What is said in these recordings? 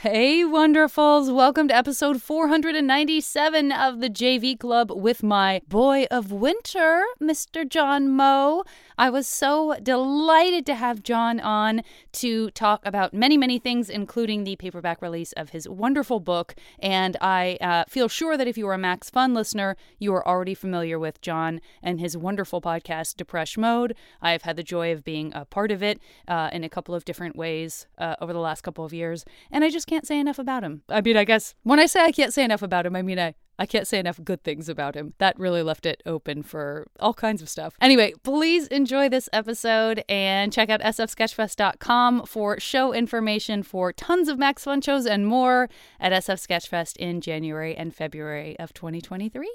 Hey, wonderfuls. Welcome to episode 497 of the JV Club with my boy of winter, Mr. John Moe. I was so delighted to have John on to talk about many, many things, including the paperback release of his wonderful book. And I feel sure that if you are a Max Fun listener, you are already familiar with John and his wonderful podcast, Depresh Mode. I've had the joy of being a part of it in a couple of different ways over the last couple of years. And I just can't say enough about him. I mean, I guess when I say I can't say enough about him, I mean, I can't say enough good things about him. That really left it open for all kinds of stuff. Anyway, please enjoy this episode and check out sfsketchfest.com for show information for tons of Max Fun shows and more at SF Sketchfest in January and February of 2023.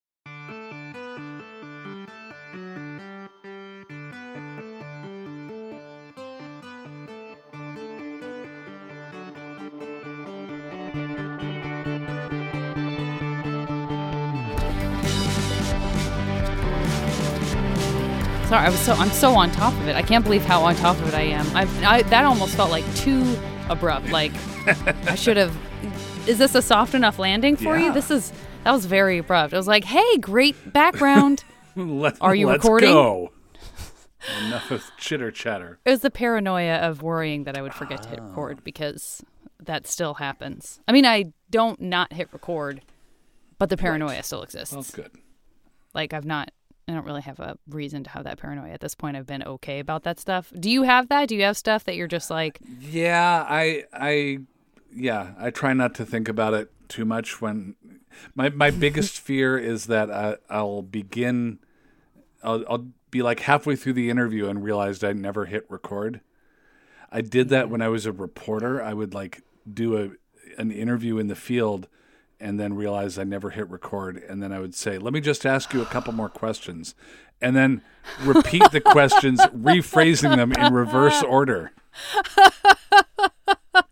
Sorry, I'm so on top of it. I can't believe how on top of it I am. That almost felt like too abrupt. Like I should have. Is this a soft enough landing for you? That was very abrupt. I was like, hey, great background. Are you recording? Let's go. Enough of chitter chatter. It was the paranoia of worrying that I would forget to hit record because that still happens. I mean, I don't not hit record, but the paranoia still exists. Well, good. Like I don't really have a reason to have that paranoia at this point. I've been okay about that stuff. Do you have that? Do you have stuff that you're just like? Yeah, I try not to think about it too much. When my biggest fear is that I'll be like halfway through the interview and realized I never hit record. I did that when I was a reporter. I would like do an interview in the field and then realize I never hit record. And then I would say, let me just ask you a couple more questions. And then repeat the questions, rephrasing them in reverse order. That's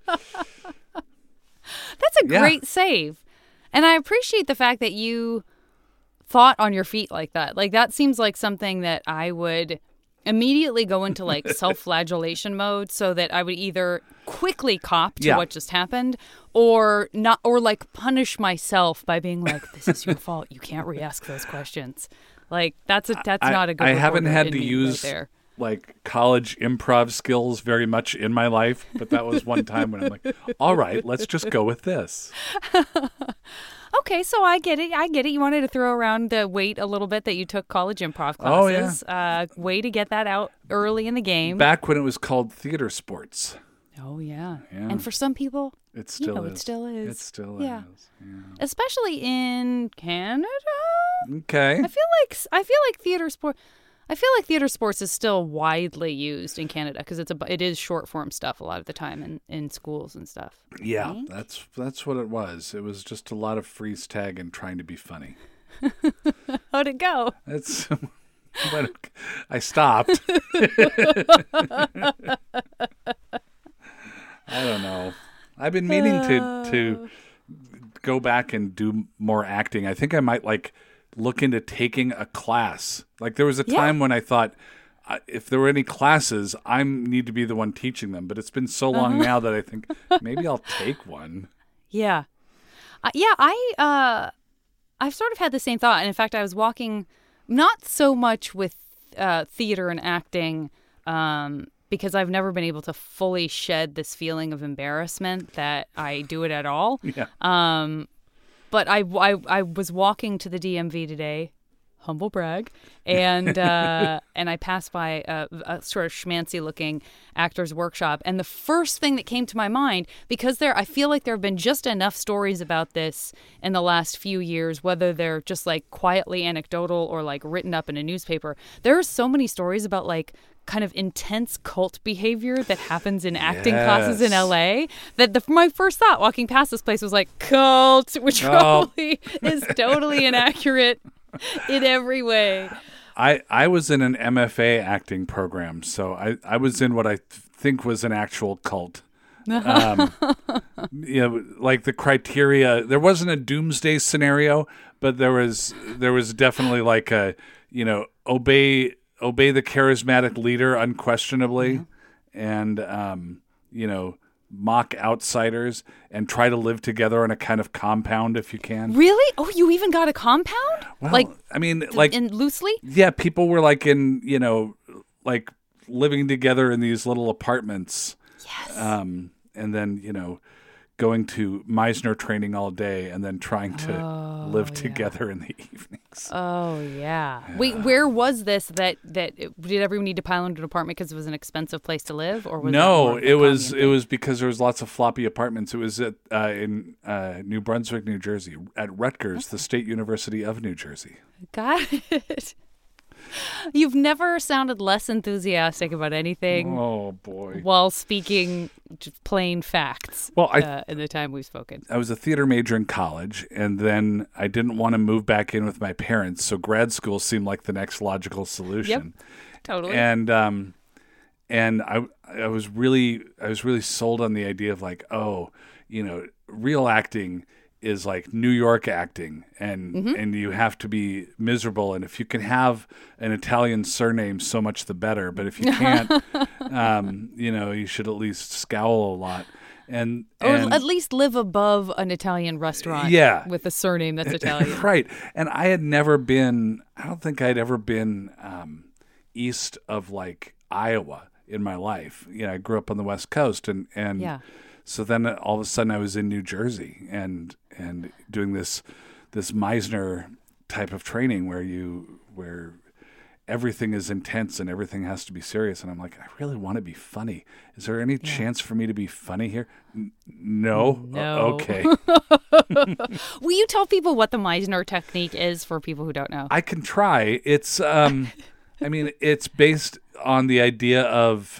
a great save. And I appreciate the fact that you thought on your feet like that. Like that seems like something that I would immediately go into like self-flagellation mode so that I would either quickly cop to what just happened or not, or like punish myself by being like, this is your fault. You can't re-ask those questions. Like that's not a good. I haven't had to use like college improv skills very much in my life, but that was one time when I'm like, all right, let's just go with this. Okay, so I get it. You wanted to throw around the weight a little bit that you took college improv classes. Oh, yeah. Way to get that out early in the game. Back when it was called theater sports. Oh, yeah. And for some people, it still is. It still is. It still is. Yeah. Especially in Canada. Okay. I feel like theater sport. I feel like theater sports is still widely used in Canada because it is short form stuff a lot of the time in schools and stuff. Yeah, that's what it was. It was just a lot of freeze tag and trying to be funny. How'd it go? I stopped. I don't know. I've been meaning to go back and do more acting. I think I might look into taking a class. Like there was a time when I thought if there were any classes, I need to be the one teaching them. But it's been so long now that I think maybe I'll take one. Yeah. I've sort of had the same thought. And in fact, I was walking not so much with theater and acting because I've never been able to fully shed this feeling of embarrassment that I do it at all. Yeah. But I was walking to the DMV today, humble brag, and and I passed by a sort of schmancy-looking actors workshop, and the first thing that came to my mind, because I feel like there have been just enough stories about this in the last few years, whether they're just like quietly anecdotal or like written up in a newspaper. There are so many stories about like kind of intense cult behavior that happens in acting classes in LA that my first thought walking past this place was like cult, which probably is totally inaccurate in every way. I was in an MFA acting program, so I was in what I think was an actual cult. Like the criteria, there wasn't a doomsday scenario, but there was definitely like a, obey the charismatic leader unquestionably, and mock outsiders and try to live together on a kind of compound if you can. Really? Oh, you even got a compound? Well, I mean, like, in loosely? yeah, people were like in, like living together in these little apartments. Yes. And then, going to Meisner training all day and then trying to live together in the evenings. Oh, yeah. Wait, where was this that did everyone need to pile into an apartment because it was an expensive place to live? Or was No, it was because there was lots of floppy apartments. It was in New Brunswick, New Jersey, at Rutgers, the State University of New Jersey. Got it. You've never sounded less enthusiastic about anything. Oh, boy. While speaking just plain facts. Well, in the time we've spoken. I was a theater major in college, and then I didn't want to move back in with my parents, so grad school seemed like the next logical solution. Yep, totally. And I was really sold on the idea of like, real acting is like New York acting, and you have to be miserable, and if you can have an Italian surname, so much the better. But if you can't, you should at least scowl a lot, and at least live above an Italian restaurant. Yeah, with a surname that's Italian. Right. And I don't think I'd ever been east of like Iowa in my life. I grew up on the West Coast, and yeah. So then all of a sudden I was in New Jersey and doing this Meisner type of training where everything is intense and everything has to be serious. And I'm like, I really want to be funny. Is there any chance for me to be funny here? No. Okay. Will you tell people what the Meisner technique is for people who don't know? I can try. It's, it's based on the idea of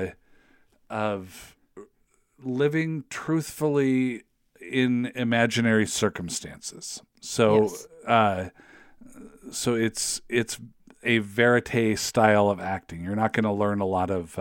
living truthfully in imaginary circumstances. So, yes. So it's a verite style of acting. You're not going to learn a lot of,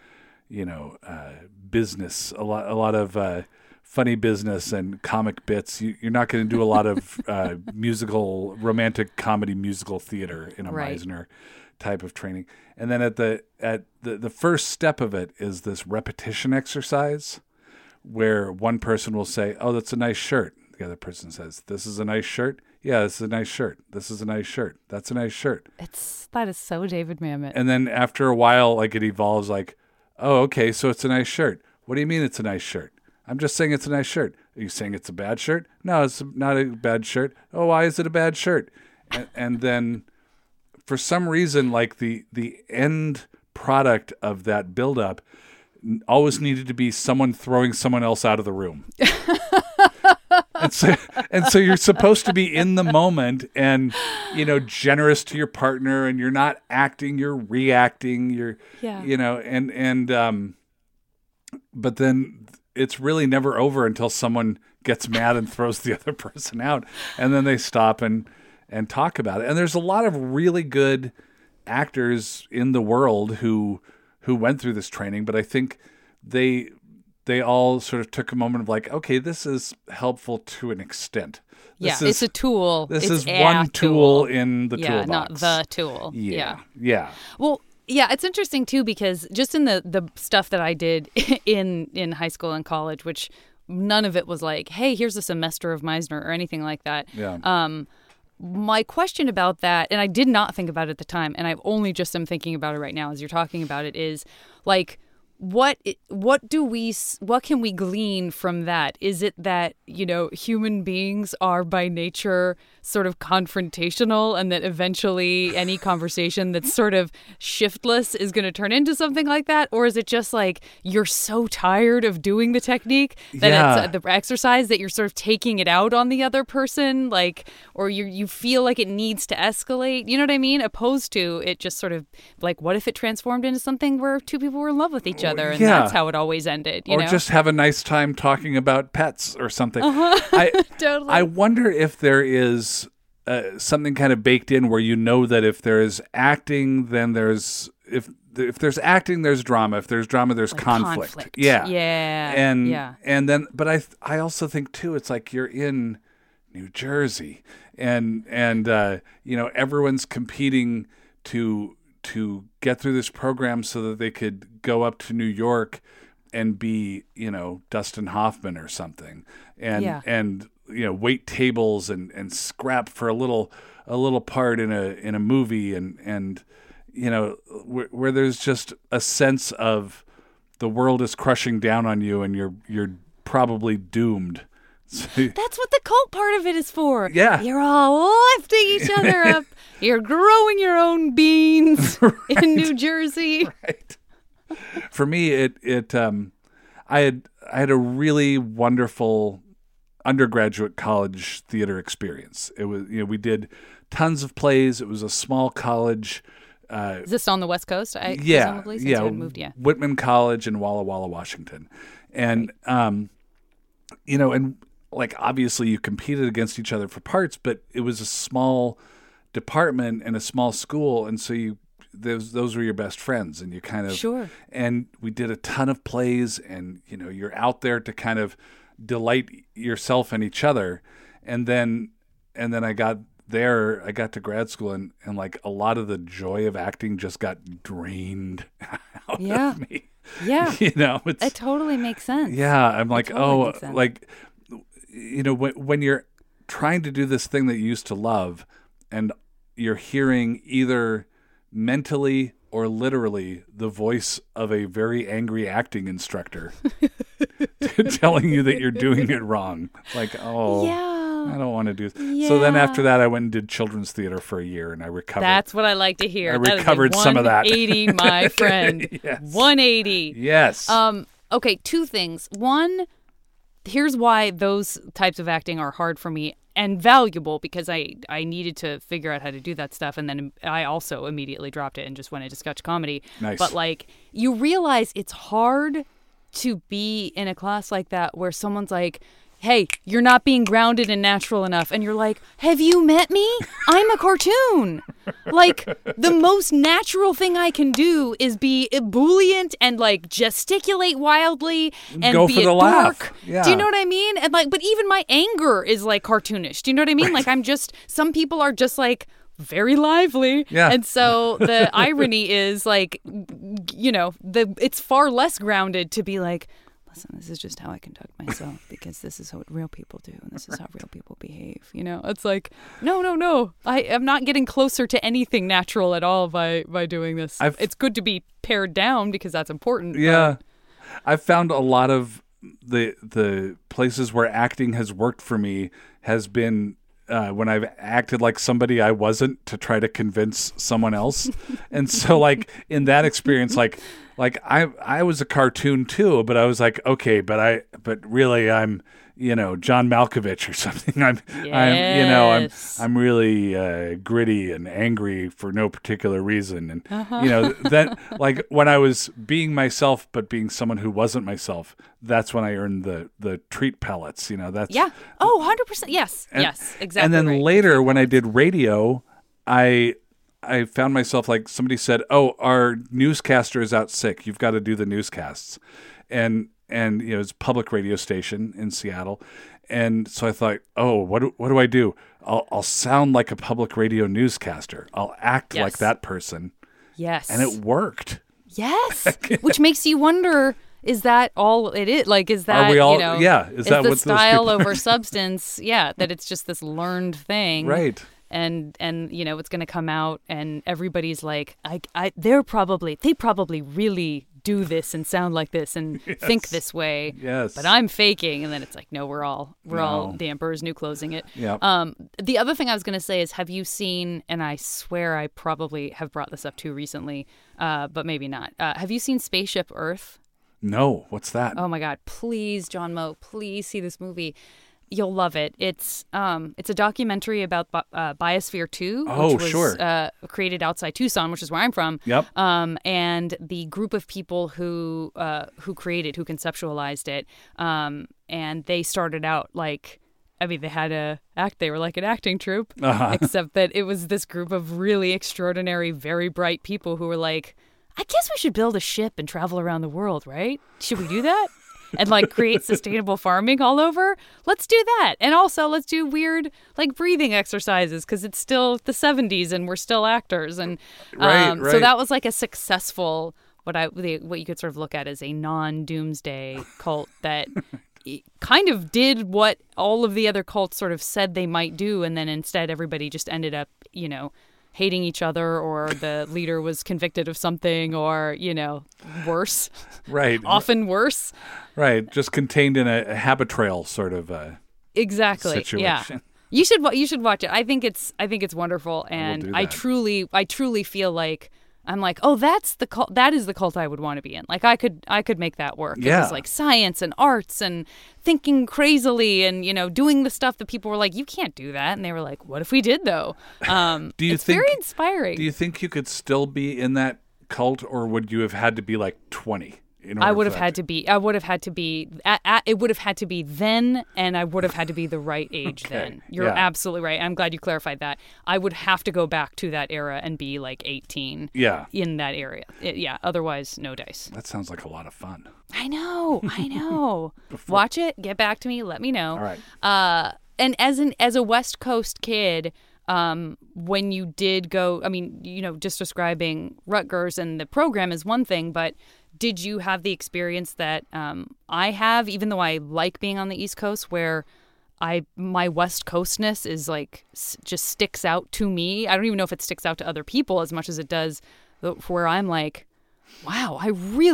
business, a lot of funny business and comic bits. You're not going to do a lot of romantic comedy musical theater in a Meisner type of training. And then at the first step of it is this repetition exercise, where one person will say, "Oh, that's a nice shirt." The other person says, "This is a nice shirt." "Yeah, this is a nice shirt. This is a nice shirt. That's a nice shirt." That is so David Mamet. And then after a while, like it evolves like, "Oh, okay, so it's a nice shirt. What do you mean it's a nice shirt?" "I'm just saying it's a nice shirt." "Are you saying it's a bad shirt?" "No, it's not a bad shirt." "Oh, why is it a bad shirt?" And then for some reason, like the end product of that buildup always needed to be someone throwing someone else out of the room. and so you're supposed to be in the moment and, generous to your partner, and you're not acting, you're reacting, but then it's really never over until someone gets mad and throws the other person out, and then they stop and talk about it. And there's a lot of really good actors in the world who went through this training, but I think they all sort of took a moment of like, okay, this is helpful to an extent. It's a tool. This is one tool in the toolbox. Not the tool. Yeah. Well, yeah, it's interesting too, because just in the stuff that I did in high school and college, which none of it was like, hey, here's a semester of Meisner or anything like that. Yeah. My question about that, and I did not think about it at the time, and I've only just am thinking about it right now as you're talking about it, is like, what can we glean from that? Is it that, human beings are by nature sort of confrontational, and that eventually any conversation that's sort of shiftless is going to turn into something like that? Or is it just like you're so tired of doing the technique that it's the exercise that you're sort of taking it out on the other person, like, or you feel like it needs to escalate? You know what I mean? Opposed to it just sort of like, what if it transformed into something where two people were in love with each other, and that's how it always ended, or just have a nice time talking about pets or something. Totally. I wonder if there is something kind of baked in where that if there is acting, then there's if there's acting, there's drama. If there's drama, there's like conflict. Yeah. And then, but I also think too, it's like you're in New Jersey, and everyone's competing to get through this program so that they could go up to New York be, you know, Dustin Hoffman or something, Yeah. and you know, wait tables and scrap for a little part in a movie, and you know, where there's just a sense of the world is crushing down on you and you're probably doomed. That's what the cult part of it is for. Yeah. You're all lifting each other up. You're growing your own beans in New Jersey. Right. For me, I had a really wonderful undergraduate college theater experience. It was, you know, we did tons of plays. It was a small college. Is this on the West Coast? Yeah. Since you had moved, yeah. Whitman College in Walla Walla, Washington. And, you know, and like, obviously you competed against each other for parts, but it was a small department and a small school. And so those were your best friends, and you kind of, Sure. And we did a ton of plays, and, you know, you're out there to kind of delight yourself and each other. And then I got to grad school, and like a lot of the joy of acting just got drained out of me. Yeah. You know, It totally makes sense. Yeah. I'm like, totally makes sense. like, you know, when you're trying to do this thing that you used to love, and you're hearing either mentally or literally the voice of a very angry acting instructor telling you that you're doing it wrong. Like, I don't want to do this. Yeah. So then after that, I went and did children's theater for a year, and I recovered. That's what I like to hear. I recovered some of that. 180, my friend. Yes. 180. Yes. Okay, two things. One, here's why those types of acting are hard for me and valuable, because I needed to figure out how to do that stuff, and then I also immediately dropped it and just went into sketch comedy. Nice. But like, you realize it's hard to be in a class like that where someone's like, hey, you're not being grounded and natural enough. And you're like, have you met me? I'm a cartoon. Like, the most natural thing I can do is be ebullient and like gesticulate wildly and Go be for a the dork. laugh. Yeah. Do you know what I mean? And like, but even my anger is like cartoonish. Do you know what I mean? Like, some people are just like very lively. Yeah. And so the irony is like, you know, it's far less grounded to be like, listen, this is just how I conduct myself, because this is what real people do, and this is how real people behave. You know, it's like, no. I am not getting closer to anything natural at all by doing this. It's good to be pared down because that's important. Yeah. I've found a lot of the places where acting has worked for me has been when I've acted like somebody I wasn't to try to convince someone else. And so like in that experience, like I was a cartoon too, but I was like, okay, but really I'm, you know, John Malkovich or something. I'm really gritty and angry for no particular reason. And, you know, then like when I was being myself, but being someone who wasn't myself, that's when I earned the treat pellets, you know, that's. Yeah. Oh, 100%. Yes. Yes, exactly. And then right. later when I did radio, I found myself like somebody said, oh, our newscaster is out sick. You've got to do the newscasts. And you know, it's a public radio station in Seattle. And so I thought, oh, what do I do? I'll sound like a public radio newscaster. I'll act like that person. Yes. And it worked. Yes. Which makes you wonder, is that all it is? Like, is that, are we all, you know, is that the what style those people over substance? Yeah, that it's just this learned thing. Right. And you know, it's going to come out and everybody's like, they probably really do this and sound like this and think this way. Yes. But I'm faking. And then it's like, no, we're all the Emperor's New Closing it. Yeah. The other thing I was going to say is, have you seen, and I swear I probably have brought this up too recently, but maybe not. Have you seen Spaceship Earth? No. What's that? Oh my God. Please, John Moe, please see this movie. You'll love it. It's a documentary about Biosphere 2, which was created outside Tucson, which is where I'm from. Yep. And the group of people who conceptualized it, and they started out like, I mean, they were like an acting troupe, except that it was this group of really extraordinary, very bright people who were like, I guess we should build a ship and travel around the world, right? Should we do that? And like create sustainable farming all over? Let's do that. And also let's do weird like breathing exercises because it's still the 70s and we're still actors. And right. So that was like a successful what you could sort of look at as a non-doomsday cult that kind of did what all of the other cults sort of said they might do, and then instead everybody just ended up, hating each other, or the leader was convicted of something, or, worse. Right. Often worse. Right. Just contained in a Habitrail sort of exactly. situation. Yeah. You should watch it. I think it's wonderful, and I truly feel like I'm like, oh, that's the cult. That is the cult I would want to be in. Like I could make that work. Yeah. It was like science and arts and thinking crazily and doing the stuff that people were like, you can't do that, and they were like, what if we did though? It's very inspiring. Do you think you could still be in that cult, or would you have had to be like 20? I would have had to be. It would have had to be then, and I would have had to be the right age then. You're absolutely right. I'm glad you clarified that. I would have to go back to that era and be like 18. Yeah. In that area. Otherwise, no dice. That sounds like a lot of fun. I know. Watch it. Get back to me. Let me know. All right. And as a West Coast kid, when you did go, just describing Rutgers and the program is one thing, but did you have the experience that I have, even though I like being on the East Coast, where my West Coastness is like just sticks out to me? I don't even know if it sticks out to other people as much as it does where I'm like, wow, I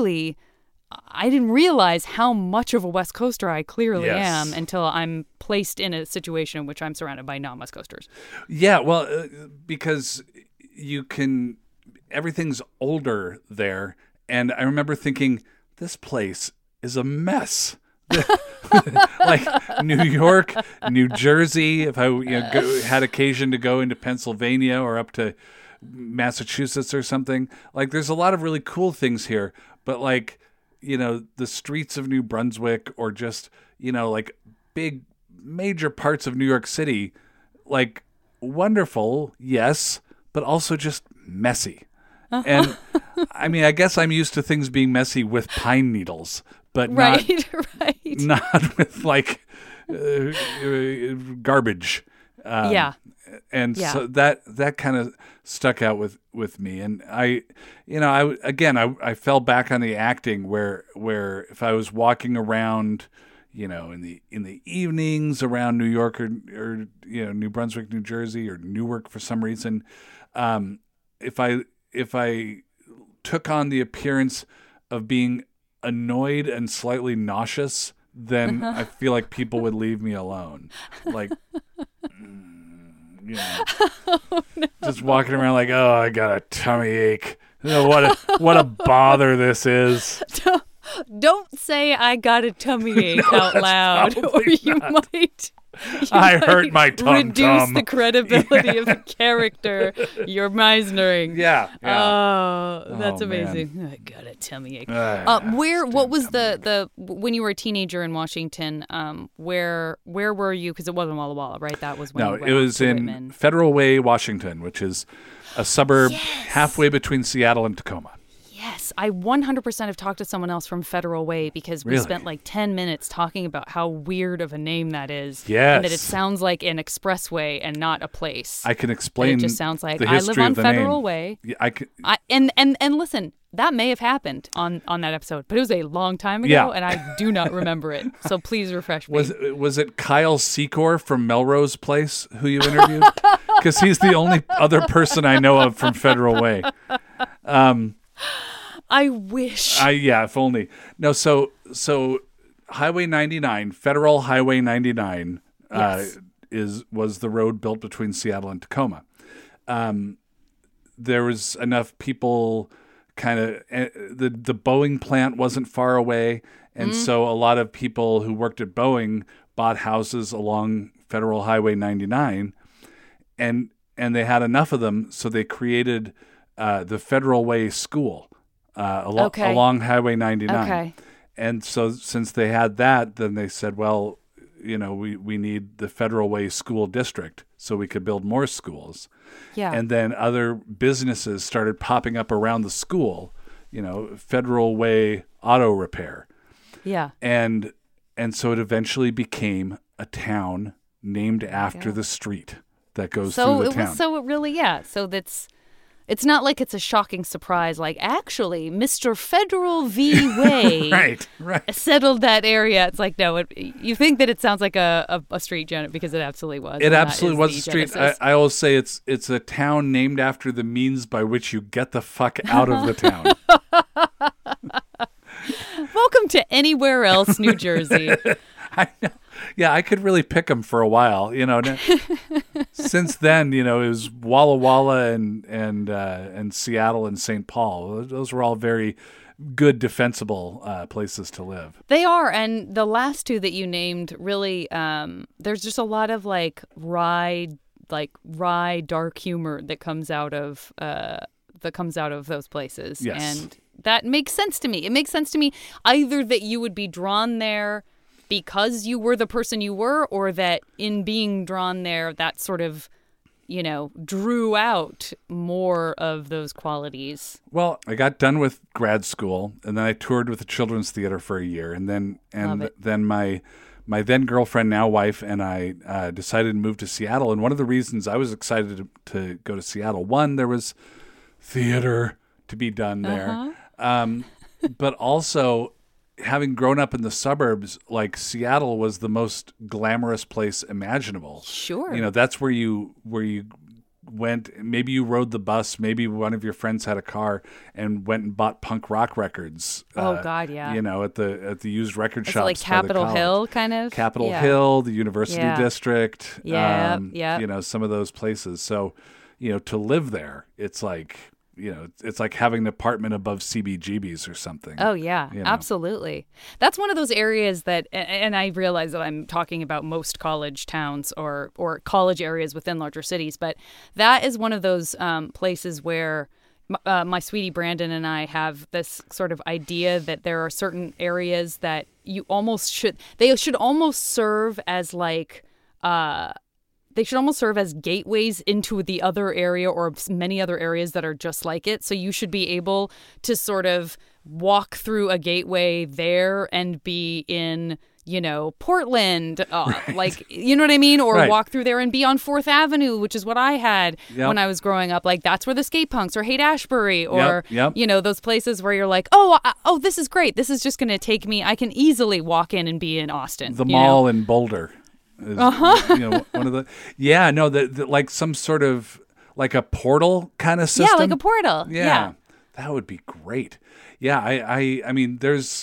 didn't realize how much of a West Coaster I clearly am until I'm placed in a situation in which I'm surrounded by non-West Coasters. Yeah, well, because everything's older there. And I remember thinking, this place is a mess. Like New York, New Jersey, if I had occasion to go into Pennsylvania or up to Massachusetts or something, like there's a lot of really cool things here. But like, the streets of New Brunswick, or just, like big major parts of New York City, like wonderful, yes, but also just messy. And I guess I'm used to things being messy with pine needles, but not with like garbage. So that kind of stuck out with me. And I fell back on the acting where if I was walking around, in the evenings around New York or New Brunswick, New Jersey, or Newark for some reason, if I took on the appearance of being annoyed and slightly nauseous, then I feel like people would leave me alone. Like, just walking around like, oh, I got a tummy ache. What a bother this is. Don't say I got a tummy ache out loud, or you might. I hurt my tum-tum. Reduce the credibility of the character you're Meisnering. Yeah. Oh, that's amazing. Man. I got a tummy ache. What was the when you were a teenager in Washington? Where were you? Because it wasn't Walla Walla, right? That was when it was in Whitman. Federal Way, Washington, which is a suburb halfway between Seattle and Tacoma. Yes, I 100% have talked to someone else from Federal Way, because we spent like 10 minutes talking about how weird of a name that is. Yes. And that it sounds like an expressway and not a place. I can explain. And it just sounds like I live on Federal Way. Yeah, I could. And listen, that may have happened on that episode, but it was a long time ago, and I do not remember it. So please refresh me. Was it Kyle Secor from Melrose Place who you interviewed? Because he's the only other person I know of from Federal Way. I wish. If only. No, so Highway 99, Federal Highway 99, was the road built between Seattle and Tacoma. There was enough people, kind of, the Boeing plant wasn't far away, and so a lot of people who worked at Boeing bought houses along Federal Highway 99, and they had enough of them, so they created the Federal Way School. Along Highway 99. Okay. And so since they had that, then they said, well, we need the Federal Way School District so we could build more schools. Yeah. And then other businesses started popping up around the school, Federal Way Auto Repair. Yeah. And so it eventually became a town named after the street that goes through the town. So it really, so that's... It's not like it's a shocking surprise, like, actually, Mr. Federal v. Way right. settled that area. It's like, no, you think that it sounds like a street, Janet, because it absolutely was. It absolutely was a street. I always say it's a town named after the means by which you get the fuck out of the town. Welcome to Anywhere Else, New Jersey. I know. Yeah, I could really pick them for a while, Since then, it was Walla Walla and Seattle and St. Paul. Those were all very good, defensible places to live. They are, and the last two that you named really, there's just a lot of wry dark humor that comes out of those places. Yes. And that makes sense to me. It makes sense to me either that you would be drawn there because you were the person you were, or that in being drawn there, that sort of, drew out more of those qualities. Well, I got done with grad school, and then I toured with the Children's Theater for a year, and then my then girlfriend, now wife, and I decided to move to Seattle. And one of the reasons I was excited to go to Seattle, one, there was theater to be done there, but also, having grown up in the suburbs, Seattle was the most glamorous place imaginable. Sure. That's where you went. Maybe you rode the bus. Maybe one of your friends had a car and went and bought punk rock records. Oh God, yeah. At the used record shops. Like Capitol Hill, kind of. Capitol Hill, the University District. Yeah. Some of those places. So, to live there, it's like. It's like having an apartment above CBGB's or something. Oh, yeah, absolutely. That's one of those areas that, and I realize that I'm talking about most college towns or college areas within larger cities, but that is one of those places where my sweetie Brandon and I have this sort of idea that there are certain areas that they should almost serve as they should almost serve as gateways into the other area or many other areas that are just like it. So you should be able to sort of walk through a gateway there and be in, Portland, you know what I mean? Or walk through there and be on 4th Avenue, which is what I had when I was growing up. That's where the skate punks, or Haight-Ashbury, or, those places where you're like, oh, this is great. This is just going to take me. I can easily walk in and be in Austin. The mall in Boulder. Is, one of the like some sort of like a portal kind of system. Yeah, like a portal. Yeah. That would be great. Yeah, I mean,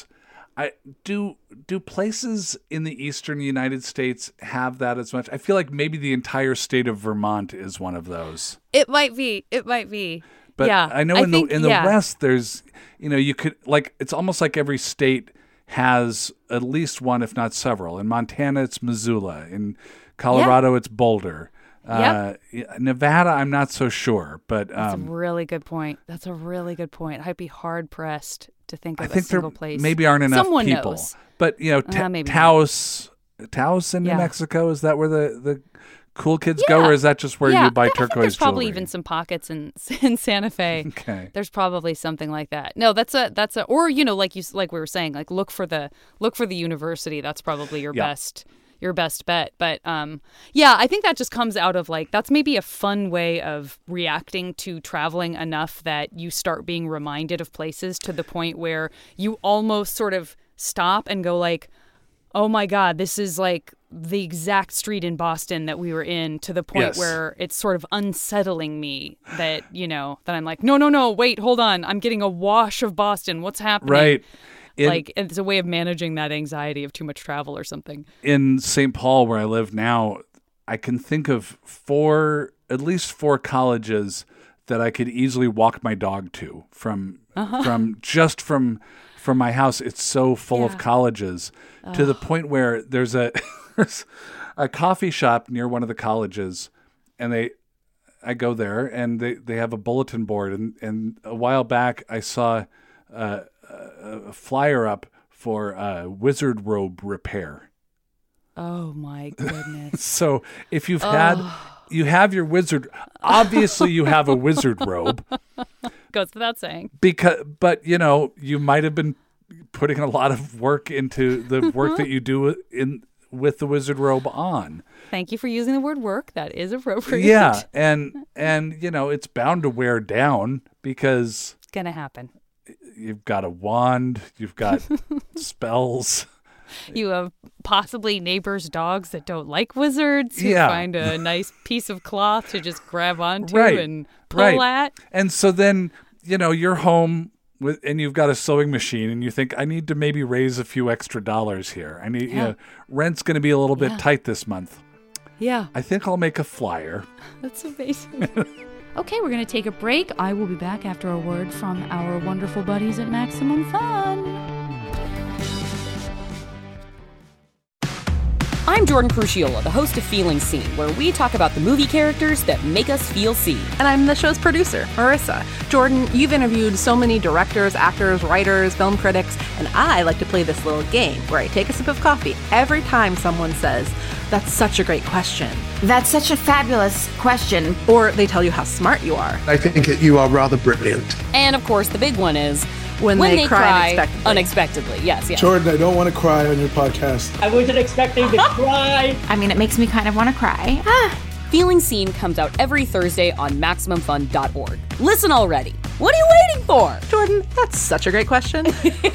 do places in the eastern United States have that as much? I feel like maybe the entire state of Vermont is one of those. It might be. But I know in the West, there's you could it's almost like every state has at least one, if not several. In Montana, it's Missoula. In Colorado, it's Boulder. Nevada, I'm not so sure. But that's a really good point. I'd be hard pressed to think of a single place. Maybe aren't enough Someone people. Knows. But Taos in New Mexico, is that where the cool kids go, or is that just where you buy turquoise there's probably jewelry? Even some pockets in Santa Fe. Okay. There's probably something like that. No, that's a or like we were saying, look for the university. That's probably your best bet. But I think that just comes out of that's maybe a fun way of reacting to traveling enough that you start being reminded of places to the point where you almost sort of stop and go oh my God, this is the exact street in Boston that we were in, to the point where it's sort of unsettling me that, that I'm no, wait, hold on. I'm getting a wash of Boston. What's happening? Right. It's a way of managing that anxiety of too much travel or something. In St. Paul, where I live now, I can think of at least four colleges that I could easily walk my dog to from my house. It's so full of colleges to the point where there's a coffee shop near one of the colleges, and I go there and they have a bulletin board, and a while back I saw a flyer up for wizard robe repair. Oh my goodness. So if you have your wizard, obviously you have a wizard robe. Goes without saying. But you might have been putting a lot of work into the work that you do with the wizard robe on. Thank you for using the word work. That is appropriate. Yeah, and it's bound to wear down because it's gonna happen. You've got a wand, you've got spells. You have possibly neighbors' dogs that don't like wizards who find a nice piece of cloth to just grab onto and pull at. And so then, you're home and you've got a sewing machine and you think, I need to maybe raise a few extra dollars here. I need, rent's going to be a little bit tight this month. Yeah. I think I'll make a flyer. That's amazing. Okay, we're going to take a break. I will be back after a word from our wonderful buddies at Maximum Fun. I'm Jordan Crucchiola, the host of Feeling Seen, where we talk about the movie characters that make us feel seen. And I'm the show's producer, Marissa. Jordan, you've interviewed so many directors, actors, writers, film critics, and I like to play this little game where I take a sip of coffee every time someone says, "That's such a great question." "That's such a fabulous question." Or they tell you how smart you are. "I think that you are rather brilliant." And of course, the big one is when they cry unexpectedly. Yes. Jordan, I don't want to cry on your podcast. I wasn't expecting to cry. I mean, it makes me kind of want to cry. Feeling Seen comes out every Thursday on MaximumFun.org. Listen already. What are you waiting for? Jordan, that's such a great question.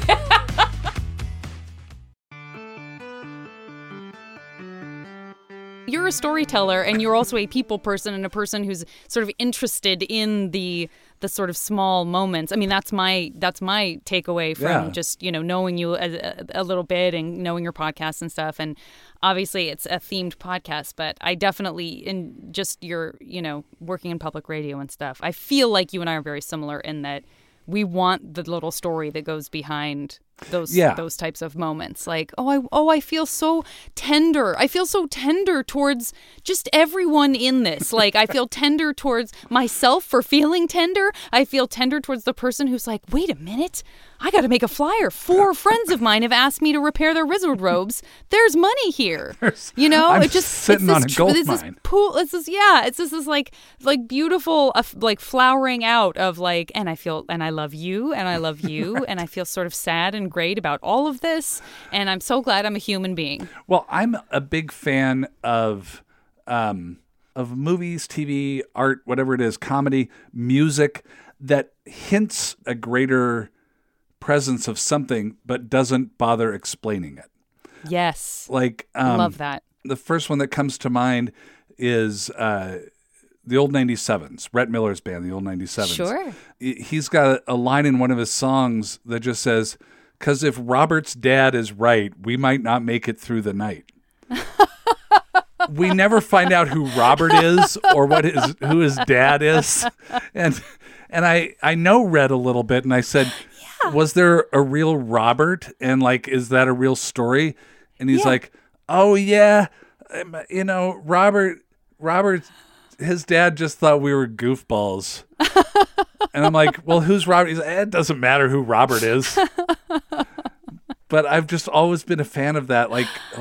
You're a storyteller, and you're also a people person and a person who's sort of interested in the sort of small moments. I mean, that's my takeaway from just, knowing you a little bit and knowing your podcast and stuff. And obviously it's a themed podcast, but I definitely, in just your, working in public radio and stuff, I feel like you and I are very similar in that we want the little story that goes behind those types of moments. Like, I feel so tender. I feel so tender towards just everyone in this. Like, I feel tender towards myself for feeling tender. I feel tender towards the person who's like, wait a minute, I got to make a flyer. 4 friends of mine have asked me to repair their wizard robes. There's money here. I'm sitting on a gold mine. It's this like beautiful like flowering out of like, and I love you and I love you Right. and I feel sort of sad and great about all of this, and I'm so glad I'm a human being. Well, I'm a big fan of movies, TV, art, whatever it is, comedy, music that hints a greater presence of something but doesn't bother explaining it. Yes. Like love that. The first one that comes to mind is the Old 97s, Rhett Miller's band, the Old 97s. Sure. He's got a line in one of his songs that just says, "'Cause if Robert's dad is right, we might not make it through the night." We never find out who Robert is or who his dad is. And I know Rhett a little bit, and I said, was there a real Robert? And like, is that a real story? And he's like, oh yeah, Robert, his dad just thought we were goofballs. And I'm like, well, who's Robert? He's like, it doesn't matter who Robert is. But I've just always been a fan of that,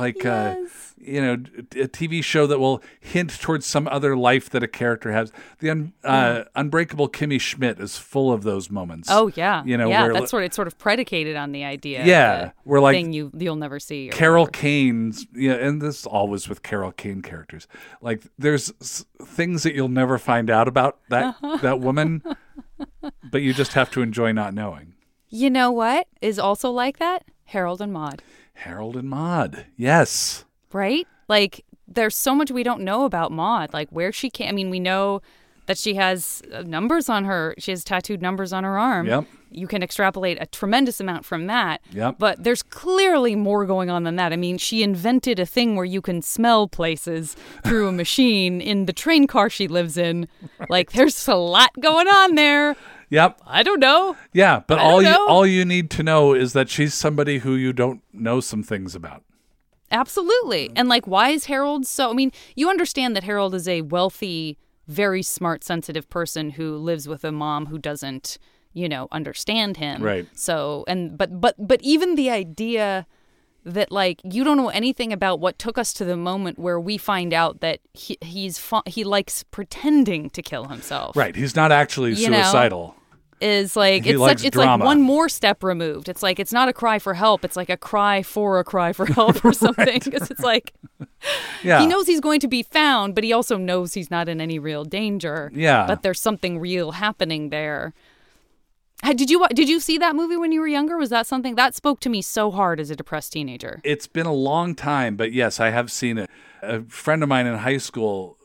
a TV show that will hint towards some other life that a character has. The Unbreakable Kimmy Schmidt is full of those moments. Oh yeah, where that's it's sort of predicated on the idea. Yeah, we're like thing you'll never see. Carol Kane's, and this is always with Carol Kane characters. Like there's things that you'll never find out about that woman, but you just have to enjoy not knowing. You know what is also like that? Harold and Maude. Harold and Maude, yes. Right? Like, there's so much we don't know about Maude, like where she came. I mean, we know that she has numbers on her. She has tattooed numbers on her arm. Yep. You can extrapolate a tremendous amount from that. Yep. But there's clearly more going on than that. I mean, she invented a thing where you can smell places through a machine in the train car she lives in. Right. Like, there's a lot going on there. Yep. I don't know. Yeah, but all you need to know is that she's somebody who you don't know some things about. Absolutely. And like, why is Harold so... I mean, you understand that Harold is a wealthy, very smart, sensitive person who lives with a mom who doesn't, understand him. Right. So, but even the idea that like, you don't know anything about what took us to the moment where we find out that he likes pretending to kill himself. Right. He's not actually suicidal. is like He likes it's drama. like one more step removed. It's like it's not a cry for help. It's like a cry for help or something. Because it's like Yeah. he knows he's going to be found, but he also knows he's not in any real danger. Yeah. But there's something real happening there. Did you see that movie when you were younger? Was that something that spoke to me so hard as a depressed teenager? It's been a long time, but yes, I have seen it. A friend of mine in high school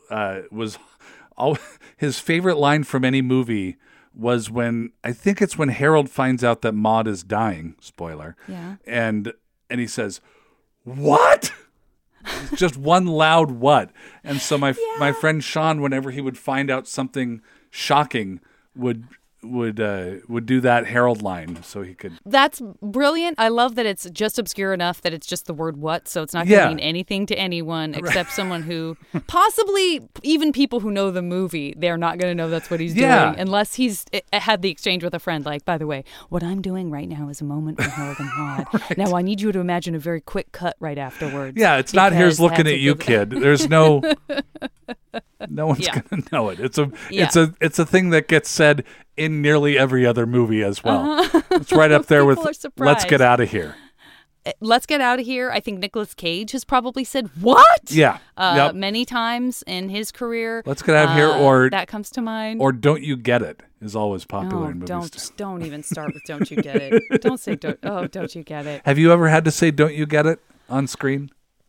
his favorite line from any movie was when Harold finds out that Maude is dying. Spoiler. Yeah. And he says, "What?" It's just one loud what. And so my friend Sean, whenever he would find out something shocking, would do that Harold line so he could. That's brilliant. I love that it's just obscure enough that it's just the word what, so it's not going to mean anything to anyone except someone who, possibly even people who know the movie, they're not going to know that's what he's doing unless he's had the exchange with a friend like, by the way, what I'm doing right now is a moment from Harold and Maude. Right. Now I need you to imagine a very quick cut right afterwards. Yeah, it's not here's looking at you, kid. There's no one's going to know it. It's a thing that gets said in nearly every other movie as well. It's right up there with "Let's get out of here." Let's get out of here. I think Nicolas Cage has probably said "what?" Yeah, many times in his career. Let's get out of here, or that comes to mind. Or "Don't you get it?" is always popular in movies. Don't even start with "Don't you get it?" Don't say "Don't you get it?" Have you ever had to say "Don't you get it" on screen?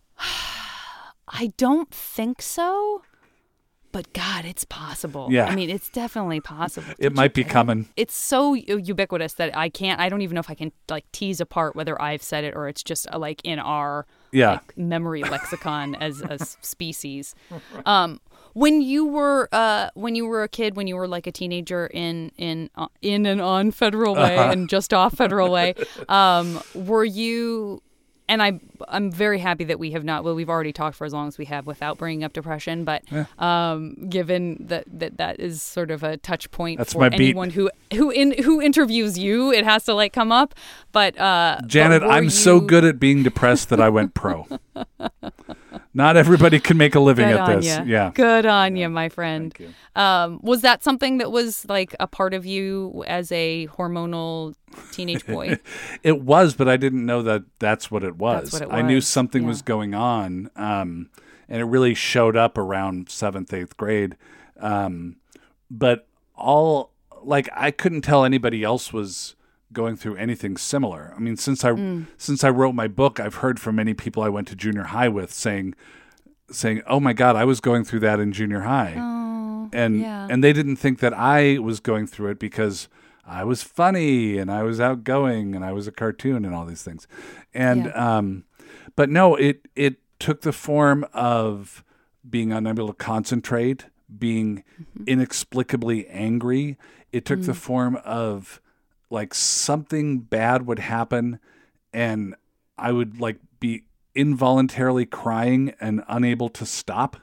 I don't think so. But God, it's possible. Yeah. I mean, it's definitely possible. It might be coming. It's so ubiquitous that I don't even know if I can like tease apart whether I've said it or it's just like in our like, memory lexicon as a species. When you were a kid, when you were like a teenager in and on Federal Way and just off Federal Way, were you? And I'm very happy that we have not. Well, we've already talked for as long as we have without bringing up depression. But given that is sort of a touch point for anyone who interviews you, it has to like come up. But Janet, I'm so good at being depressed that I went pro. Not everybody can make a living at this. Yeah, good on you, my friend. Thank you. Was that something that was like a part of you as a hormonal teenage boy? It was, but I didn't know that that's what it was. That's what it was. I knew something was going on, and it really showed up around 7th, 8th grade. But I couldn't tell anybody else was going through anything similar. I mean, since I wrote my book, I've heard from many people I went to junior high with saying, "Oh my God, I was going through that in junior high," and they didn't think that I was going through it because I was funny and I was outgoing and I was a cartoon and all these things, and but no, it took the form of being unable to concentrate, being inexplicably angry. It took the form of like something bad would happen and I would like be involuntarily crying and unable to stop,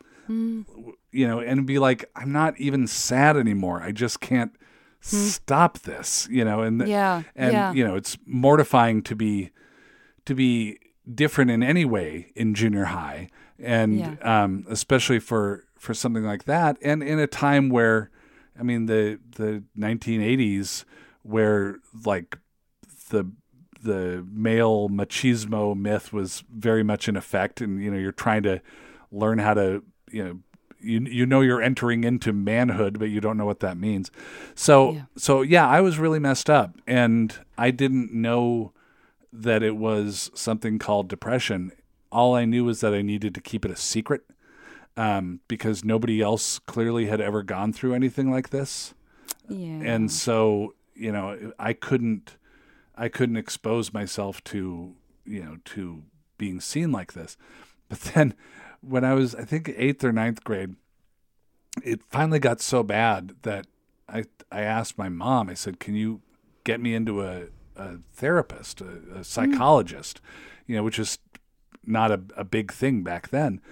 and be like, I'm not even sad anymore. I just can't stop this, and it's mortifying to be different in any way in junior high. And, especially for something like that. And in a time where, I mean, the 1980s, where like the male machismo myth was very much in effect, and you're trying to learn how to you're entering into manhood, but you don't know what that means. So I was really messed up, and I didn't know that it was something called depression. All I knew was that I needed to keep it a secret, because nobody else clearly had ever gone through anything like this. Yeah. And so I couldn't expose myself to being seen like this. But then when I was, I think, 8th or 9th grade, it finally got so bad that I asked my mom, I said, can you get me into a therapist, a psychologist, which is not a big thing back then.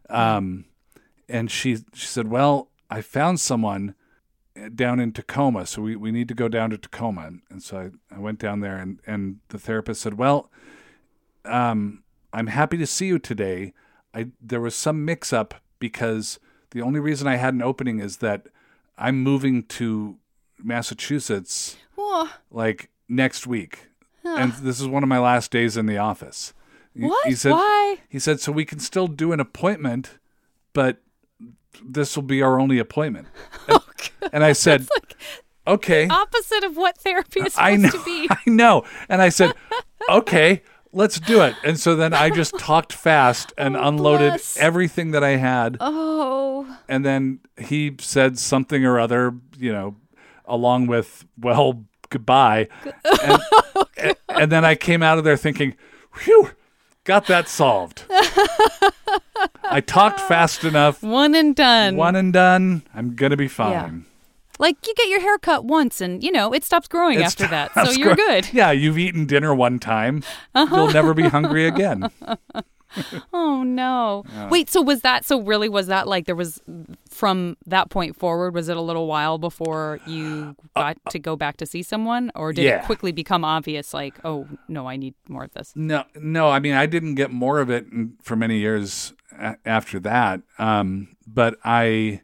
And she said, well, I found someone down in Tacoma, so we need to go down to Tacoma. And so I went down there, and the therapist said, well, I'm happy to see you today. There was some mix-up because the only reason I had an opening is that I'm moving to Massachusetts Whoa. like next week. And this is one of my last days in the office. What? He said, Why? He said, so we can still do an appointment, but this will be our only appointment. And I said, okay. Opposite of what therapy is I supposed know, to be. I know. And I said, okay, let's do it. And so then I just talked fast and unloaded bless. everything that I had. Oh. And then he said something or other, along with, well, goodbye. And then I came out of there thinking, whew, got that solved. I talked fast enough. One and done. I'm going to be fine. Yeah. Like you get your hair cut once and, it stops growing after that. So you're good. Yeah, you've eaten dinner one time. You'll never be hungry again. Oh, no. Yeah. Wait, so was that like there was from that point forward, was it a little while before you got to go back to see someone? Or did it quickly become obvious like, oh, no, I need more of this? No. I mean, I didn't get more of it for many years after that. But I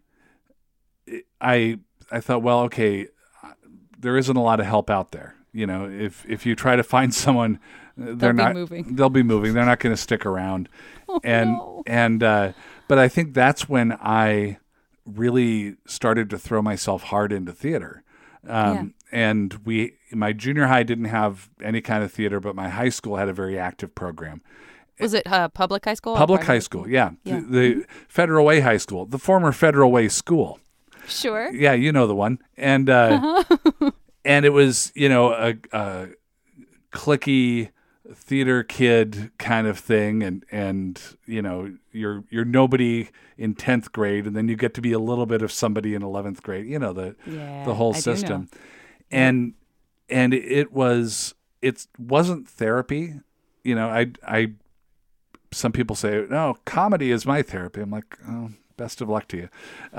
thought, well, okay, there isn't a lot of help out there. If you try to find someone, they'll be moving. They're not going to stick around. But I think that's when I really started to throw myself hard into theater. And my junior high didn't have any kind of theater, but my high school had a very active program. Was it public high school? Public high school, yeah. The Federal Way High School, the former Federal Way School. Sure. Yeah, you know the one. And and it was, a cliquey theater kid kind of thing, and you're nobody in 10th grade, and then you get to be a little bit of somebody in 11th grade. The whole system. And it wasn't therapy. Some people say, no, comedy is my therapy. I'm like, oh, best of luck to you.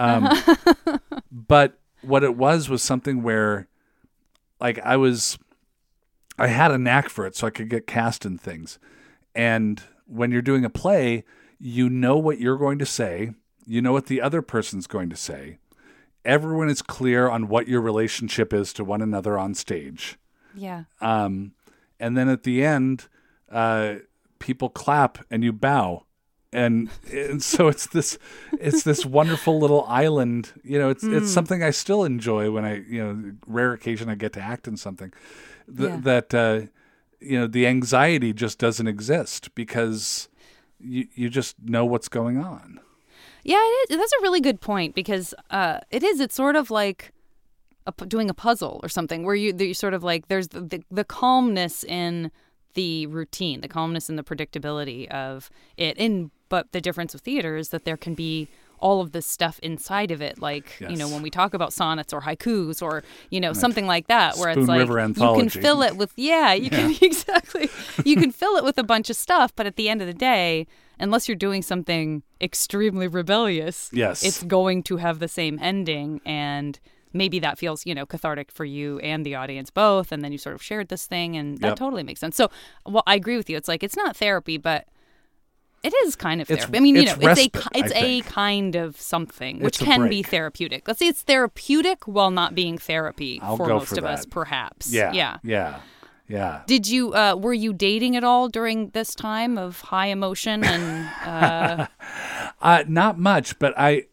But what it was something where, like, I had a knack for it, so I could get cast in things. And when you're doing a play, you know what you're going to say. You know what the other person's going to say. Everyone is clear on what your relationship is to one another on stage. Yeah. And then at the end, people clap and you bow. And so it's this wonderful little island. It's something I still enjoy when rare occasion I get to act in something. That the anxiety just doesn't exist because you just know what's going on. Yeah, it is. That's a really good point because it's sort of like doing a puzzle or something where you sort of like there's the calmness in the routine, the calmness and the predictability of it. But the difference with theater is that there can be all of this stuff inside of it, like, when we talk about sonnets or haikus or, something like that, where Spoon it's like River Anthology. You can fill it with, can exactly. You can fill it with a bunch of stuff, but at the end of the day, unless you're doing something extremely rebellious, it's going to have the same ending. And maybe that feels, cathartic for you and the audience both. And then you sort of shared this thing, and that totally makes sense. So, well, I agree with you. It's like, it's not therapy, but it is kind of therapy. It's a kind of something, which can be therapeutic. Let's say it's therapeutic while not being therapy for most of us, perhaps. Yeah. Did you were you dating at all during this time of high emotion and? Not much, but I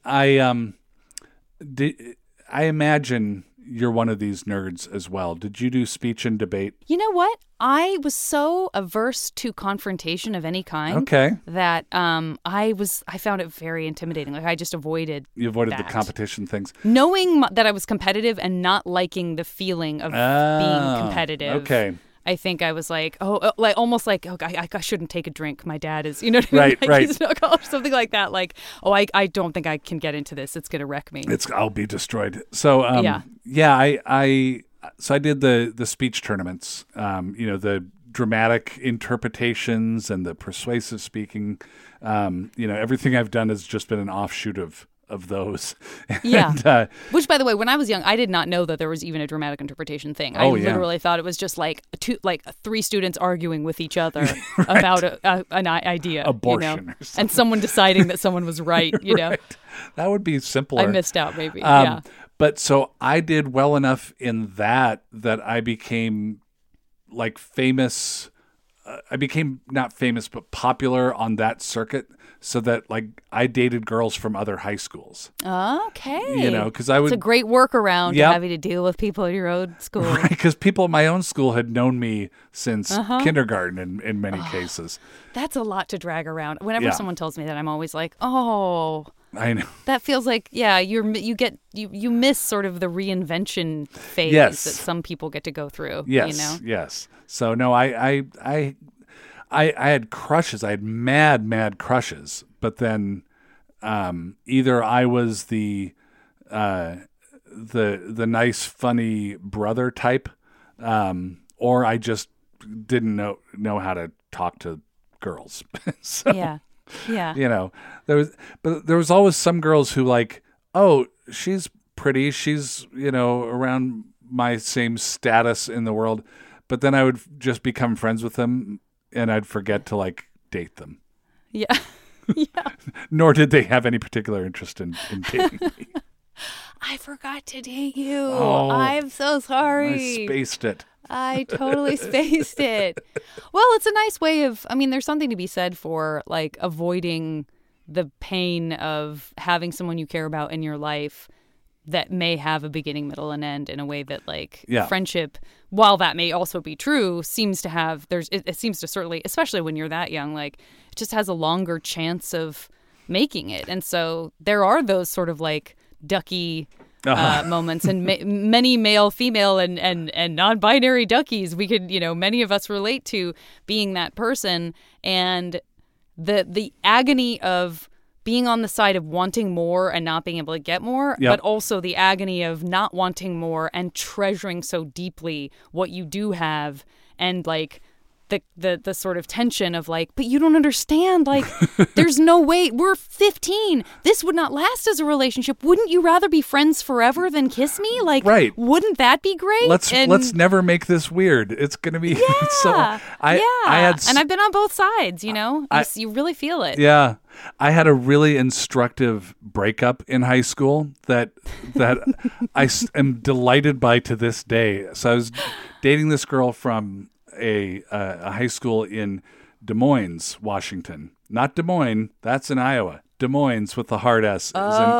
imagine you're one of these nerds as well. Did you do speech and debate? You know what? I was so averse to confrontation of any kind that I found it very intimidating. Like I just avoided You avoided that. The competition things. Knowing that I was competitive and not liking the feeling of being competitive. Okay. I think I was like, almost like, I shouldn't take a drink. My dad is, you know what I mean? Right. He's no college, something like that. Like, I don't think I can get into this. It's going to wreck me. I'll be destroyed. So, So I did the speech tournaments, the dramatic interpretations and the persuasive speaking. Everything I've done has just been an offshoot of those. Yeah. Which, by the way, when I was young, I did not know that there was even a dramatic interpretation thing. I literally thought it was just like three students arguing with each other about an idea. Abortion or something. And someone deciding that someone was right, Right. That would be simpler. I missed out, maybe. But so I did well enough in that I became like famous. I became not famous, but popular on that circuit, so that like I dated girls from other high schools. Okay. You know, because I would. It's a great workaround Yep. to having to deal with people in your own school. Right, because people in my own school had known me since kindergarten in many cases. That's a lot to drag around. Whenever Yeah. someone tells me that, I'm always like, oh, I know. that feels like, yeah, you miss sort of the reinvention phase Yes. that some people get to go through. Yes, You know? yes. So no, I had crushes. I had mad crushes. But then either I was the nice, funny brother type, or I just didn't know how to talk to girls. So, Yeah. Yeah. you know, there was always some girls who like, oh, she's pretty. She's, you know, around my same status in the world. But then I would just become friends with them and I'd forget to like date them. Yeah. Yeah. Nor did they have any particular interest in dating me. I forgot to date you. Oh, I'm so sorry. I spaced it. I totally spaced it. Well, it's a nice way of, I mean, there's something to be said for like avoiding the pain of having someone you care about in your life that may have a beginning, middle, and end in a way that like friendship, while that may also be true, seems to have, it seems to certainly, especially when you're that young, like it just has a longer chance of making it. And so there are those sort of like ducky moments, and many male, female, and non-binary duckies we could, you know, many of us relate to being that person, and the agony of being on the side of wanting more and not being able to get more, but also the agony of not wanting more and treasuring so deeply what you do have, and like the sort of tension of like, but you don't understand, like there's no way, we're 15, this would not last as a relationship. Wouldn't you rather be friends forever than kiss me? Like, right. Wouldn't that be great? Let's never make this weird. It's gonna be so. I had, and I've been on both sides. You know, you really feel it. Yeah, I had a really instructive breakup in high school that I am delighted by to this day. So I was dating this girl from a high school in Des Moines, Washington. Not Des Moines, that's in Iowa. Des Moines with the hard S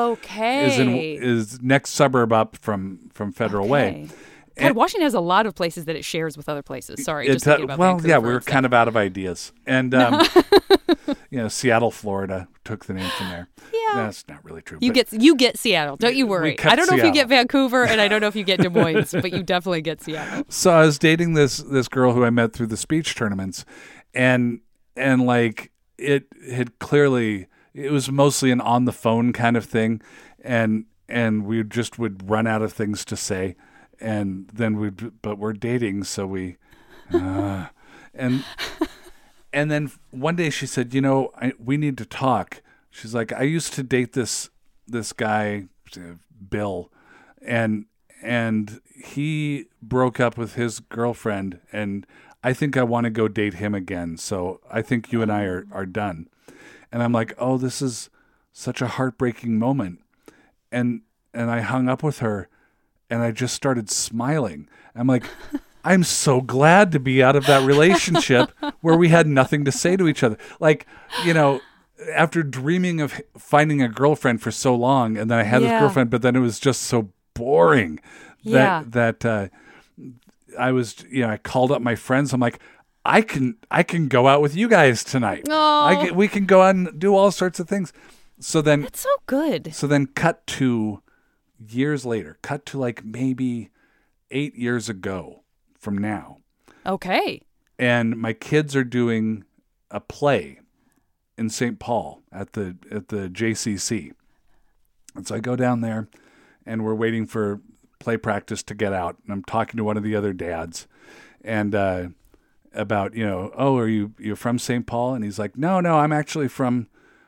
is next suburb up from Federal Way. God, Washington has a lot of places that it shares with other places. Sorry, just thinking about well, Vancouver yeah, we were stuff. kind of out of ideas, and you know, Seattle, Florida took the name from there. Yeah, that's not really true. You get Seattle, don't you worry. I don't know if you get Vancouver, and I don't know if you get Des Moines, but you definitely get Seattle. So I was dating this girl who I met through the speech tournaments, and like it was mostly an on the phone kind of thing, and we just would run out of things to say. And then but we're dating, so we, and then one day she said, you know, we need to talk. She's like, I used to date this guy, Bill, and he broke up with his girlfriend, and I think I want to go date him again. So I think you and I are done. And I'm like, oh, this is such a heartbreaking moment. And I hung up with her. And I just started smiling. I'm like, I'm so glad to be out of that relationship where we had nothing to say to each other. Like, you know, after dreaming of finding a girlfriend for so long, and then I had this girlfriend, but then it was just so boring that I was, you know, I called up my friends. I'm like, I can go out with you guys tonight. We can go out and do all sorts of things. So then that's so good. So then cut to years later, cut to like maybe 8 years ago from now. Okay. And my kids are doing a play in St. Paul at the JCC. And so I go down there, and we're waiting for play practice to get out. And I'm talking to one of the other dads, and about, you know, oh, are you from St. Paul? And he's like, no, I'm actually from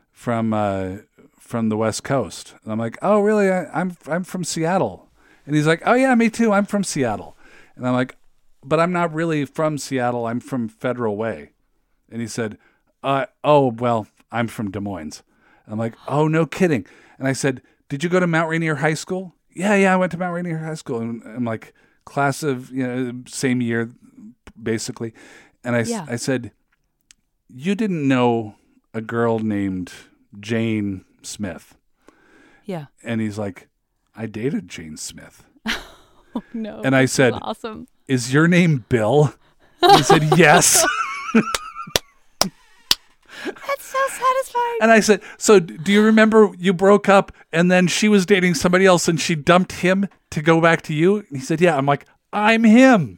the West Coast. And I'm like, oh, really? I'm from Seattle. And he's like, oh yeah, me too. I'm from Seattle. And I'm like, but I'm not really from Seattle. I'm from Federal Way. And he said, oh, well, I'm from Des Moines. I'm like, oh, no kidding. And I said, did you go to Mount Rainier High School? yeah, I went to Mount Rainier High School. And I'm like, class of, same year, basically. And I said, you didn't know a girl named Jane Smith. Yeah. And he's like, I dated Jane Smith. Oh, no. And I said, awesome. Is your name Bill? And he said, yes. That's so satisfying. And I said, so do you remember you broke up and then she was dating somebody else and she dumped him to go back to you? And he said, yeah. I'm like, I'm him.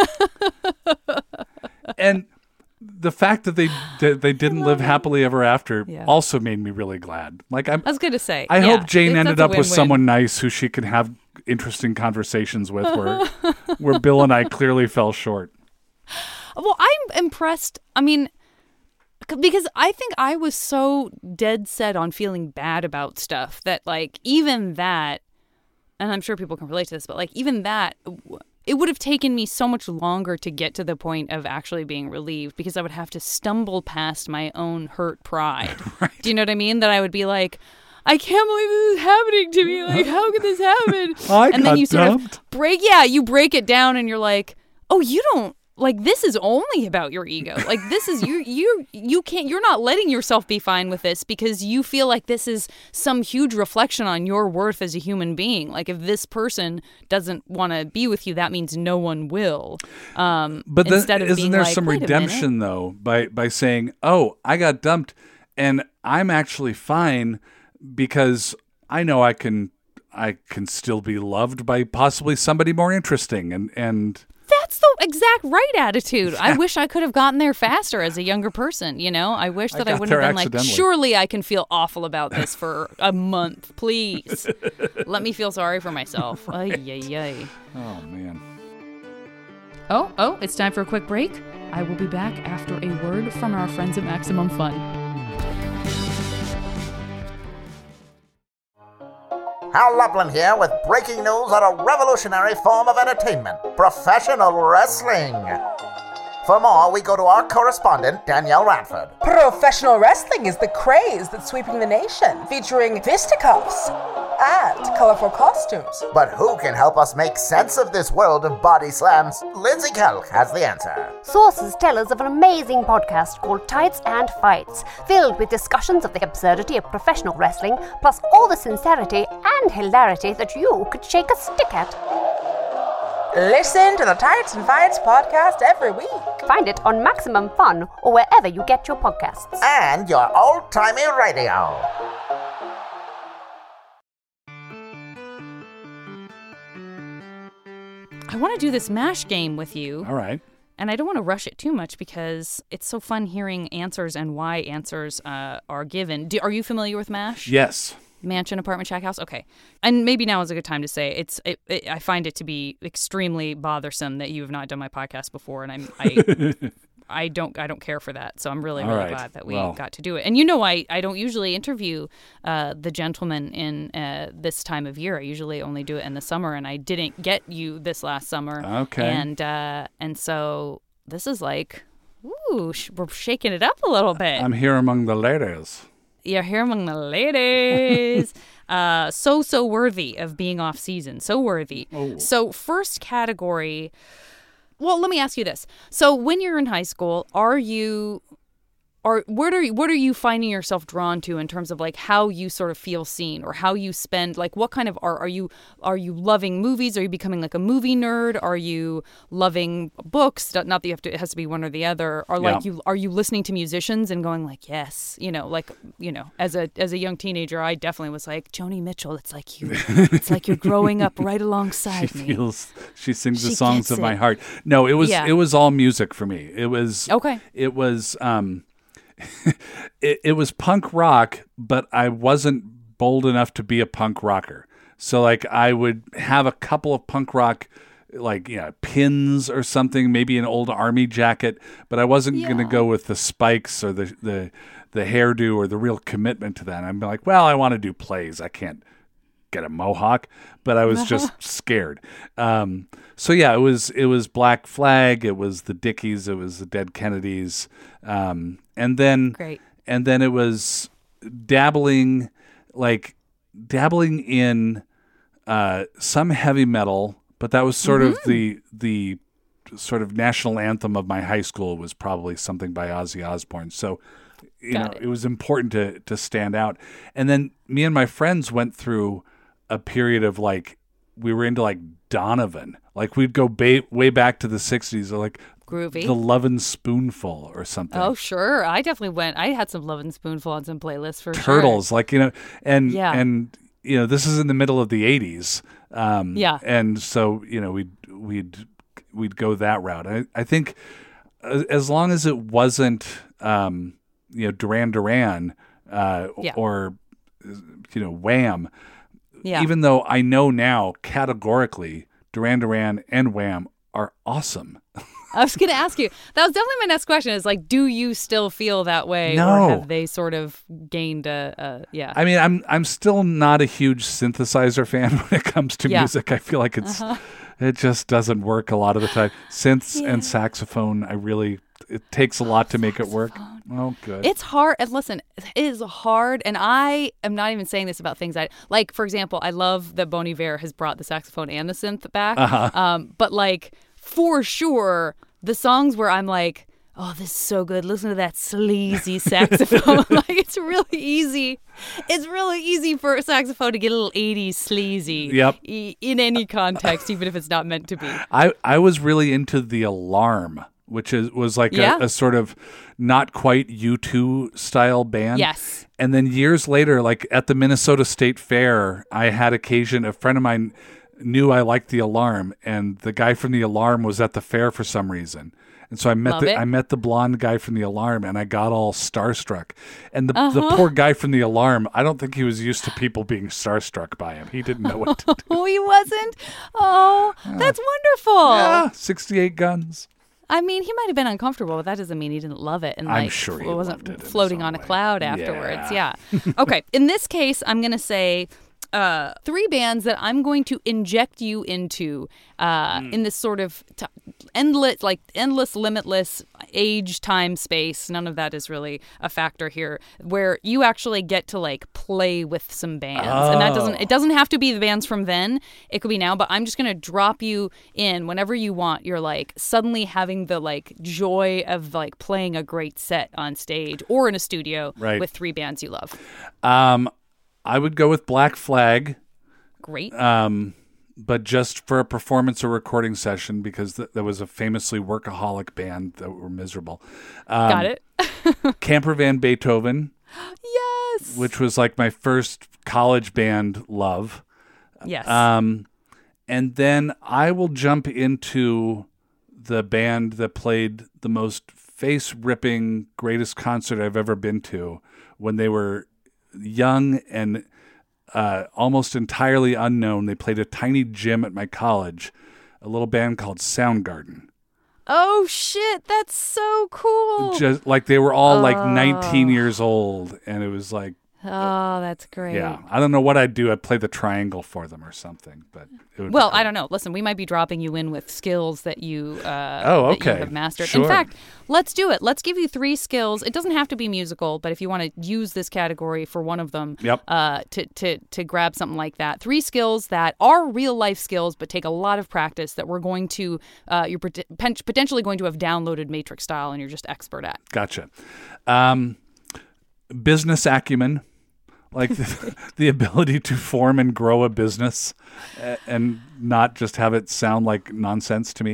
And the fact that they didn't live happily ever after also made me really glad. Like I was going to say, I hope Jane ended up with someone nice who she could have interesting conversations with where Bill and I clearly fell short. Well, I'm impressed. I mean, because I think I was so dead set on feeling bad about stuff that, like, even that, and I'm sure people can relate to this, but, like, even that, it would have taken me so much longer to get to the point of actually being relieved because I would have to stumble past my own hurt pride. Right. Do you know what I mean? That I would be like, I can't believe this is happening to me. Like, how could this happen? And then you sort of break it down and you're like, oh, you don't. Like, this is only about your ego. Like, this is you can't, you're not letting yourself be fine with this because you feel like this is some huge reflection on your worth as a human being. Like, if this person doesn't want to be with you, that means no one will. But then, isn't there some redemption though by saying, oh, I got dumped and I'm actually fine because I know I can still be loved by possibly somebody more interesting and that's the exact right attitude. I wish I could have gotten there faster as a younger person, I wish that I wouldn't have been like, surely I can feel awful about this for a month. Please. Let me feel sorry for myself. Ay, ay, ay. Oh, man. Oh, it's time for a quick break. I will be back after a word from our friends at Maximum Fun. Hal Lublin here with breaking news on a revolutionary form of entertainment, professional wrestling. For more, we go to our correspondent, Danielle Radford. Professional wrestling is the craze that's sweeping the nation, featuring fisticuffs and colorful costumes. But who can help us make sense of this world of body slams? Lindsay Kelk has the answer. Sources tell us of an amazing podcast called Tights and Fights, filled with discussions of the absurdity of professional wrestling, plus all the sincerity and hilarity that you could shake a stick at. Listen to the Tights and Fights podcast every week. Find it on Maximum Fun or wherever you get your podcasts. And your old-timey radio. I want to do this MASH game with you. All right. And I don't want to rush it too much because it's so fun hearing answers and why answers are given. Are you familiar with MASH? Yes. Mansion, apartment, shack, house? Okay. And maybe now is a good time to say I find it to be extremely bothersome that you have not done my podcast before, and I don't care for that. So I'm really glad that we got to do it. And I don't usually interview the gentleman in this time of year. I usually only do it in the summer, and I didn't get you this last summer. Okay. And so this is like, ooh, we're shaking it up a little bit. I'm here among the ladies. You're here among the ladies. So worthy of being off season. So worthy. Oh. So first category. Well, let me ask you this. So when you're in high school, what are you finding yourself drawn to in terms of like how you sort of feel seen or how you spend, like what kind of art are you loving movies? Are you becoming like a movie nerd? Are you loving books? Not that it has to be one or the other. Or like are you listening to musicians and going like, yes, as a young teenager, I definitely was like, Joni Mitchell, it's like you're growing up right alongside me. She sings the songs of my heart. No, it was all music for me. It was It was punk rock, but I wasn't bold enough to be a punk rocker. So like I would have a couple of punk rock pins or something, maybe an old army jacket, but I wasn't going to go with the spikes or the hairdo or the real commitment to that. I'd be like, well, I want to do plays. I can't get a mohawk, but I was just scared. So yeah, it was Black Flag, it was the Dickies, it was the Dead Kennedys, and then it was dabbling in some heavy metal, but that was sort of the sort of national anthem of my high school was probably something by Ozzy Osbourne. So, it was important to stand out. And then me and my friends went through a period of like, we were into like Donovan. Like we'd go way back to the 60s or like groovy. The Lovin' Spoonful or something. Oh, sure. I definitely went. I had some Lovin' Spoonful on some playlists for Turtles, sure. like, and this is in the middle of the 80s. And so, we'd go that route. I think as long as it wasn't, Duran Duran or, Wham, even though I know now categorically Duran Duran and Wham are awesome. I was going to ask you, that was definitely my next question is like, do you still feel that way? No. Or have they sort of gained I mean, I'm still not a huge synthesizer fan when it comes to music. I feel like it just doesn't work a lot of the time. Synths and saxophone, it takes a lot to make it work. Oh, good. It's hard. And listen, it is hard. And I am not even saying this about things like, for example, I love that Bon Iver has brought the saxophone and the synth back. But like, for sure, the songs where I'm like, oh, this is so good. Listen to that sleazy saxophone. Like, it's really easy. It's really easy for a saxophone to get a little 80s sleazy in any context, even if it's not meant to be. I was really into The Alarm, which was like a sort of not quite U2 style band. Yes. And then years later, like at the Minnesota State Fair, I had occasion, a friend of mine knew I liked The Alarm, and the guy from The Alarm was at the fair for some reason. And so I met the blonde guy from The Alarm, and I got all starstruck. And the poor guy from The Alarm, I don't think he was used to people being starstruck by him. He didn't know what to do. Oh, he wasn't? Oh, that's wonderful. Yeah, 68 Guns. I mean, he might have been uncomfortable, but that doesn't mean he didn't love it. And I'm sure he wasn't loved it floating on a cloud afterwards. Yeah. Okay. In this case, I'm going to say 3 bands that I'm going to inject you into in this sort of endless, limitless age, time, space. None of that is really a factor here, where you actually get to like play with some bands. And it doesn't have to be the bands from then. It could be now, but I'm just going to drop you in whenever you want. You're like suddenly having the like joy of like playing a great set on stage or in a studio with 3 bands you love. I would go with Black Flag. Great. But just for a performance or recording session, because there was a famously workaholic band that were miserable. Got it. Camper Van Beethoven. Yes. Which was like my first college band love. Yes. And then I will jump into the band that played the most face-ripping, greatest concert I've ever been to when they were young and almost entirely unknown. They played a tiny gym at my college, a little band called Soundgarden. Oh shit, that's so cool. Just like they were all like 19 years old, and it was like, oh, that's great. Yeah, I don't know what I'd do. I'd play the triangle for them or something, but it would I don't know. Listen, we might be dropping you in with skills that you that you have mastered. Sure. In fact, let's do it. Let's give you 3 skills. It doesn't have to be musical, but if you want to use this category for one of them, to grab something like that, 3 skills that are real life skills but take a lot of practice that we're going to you're potentially going to have downloaded Matrix style and you're just expert at. Gotcha. Business acumen. Like the ability to form and grow a business and not just have it sound like nonsense to me.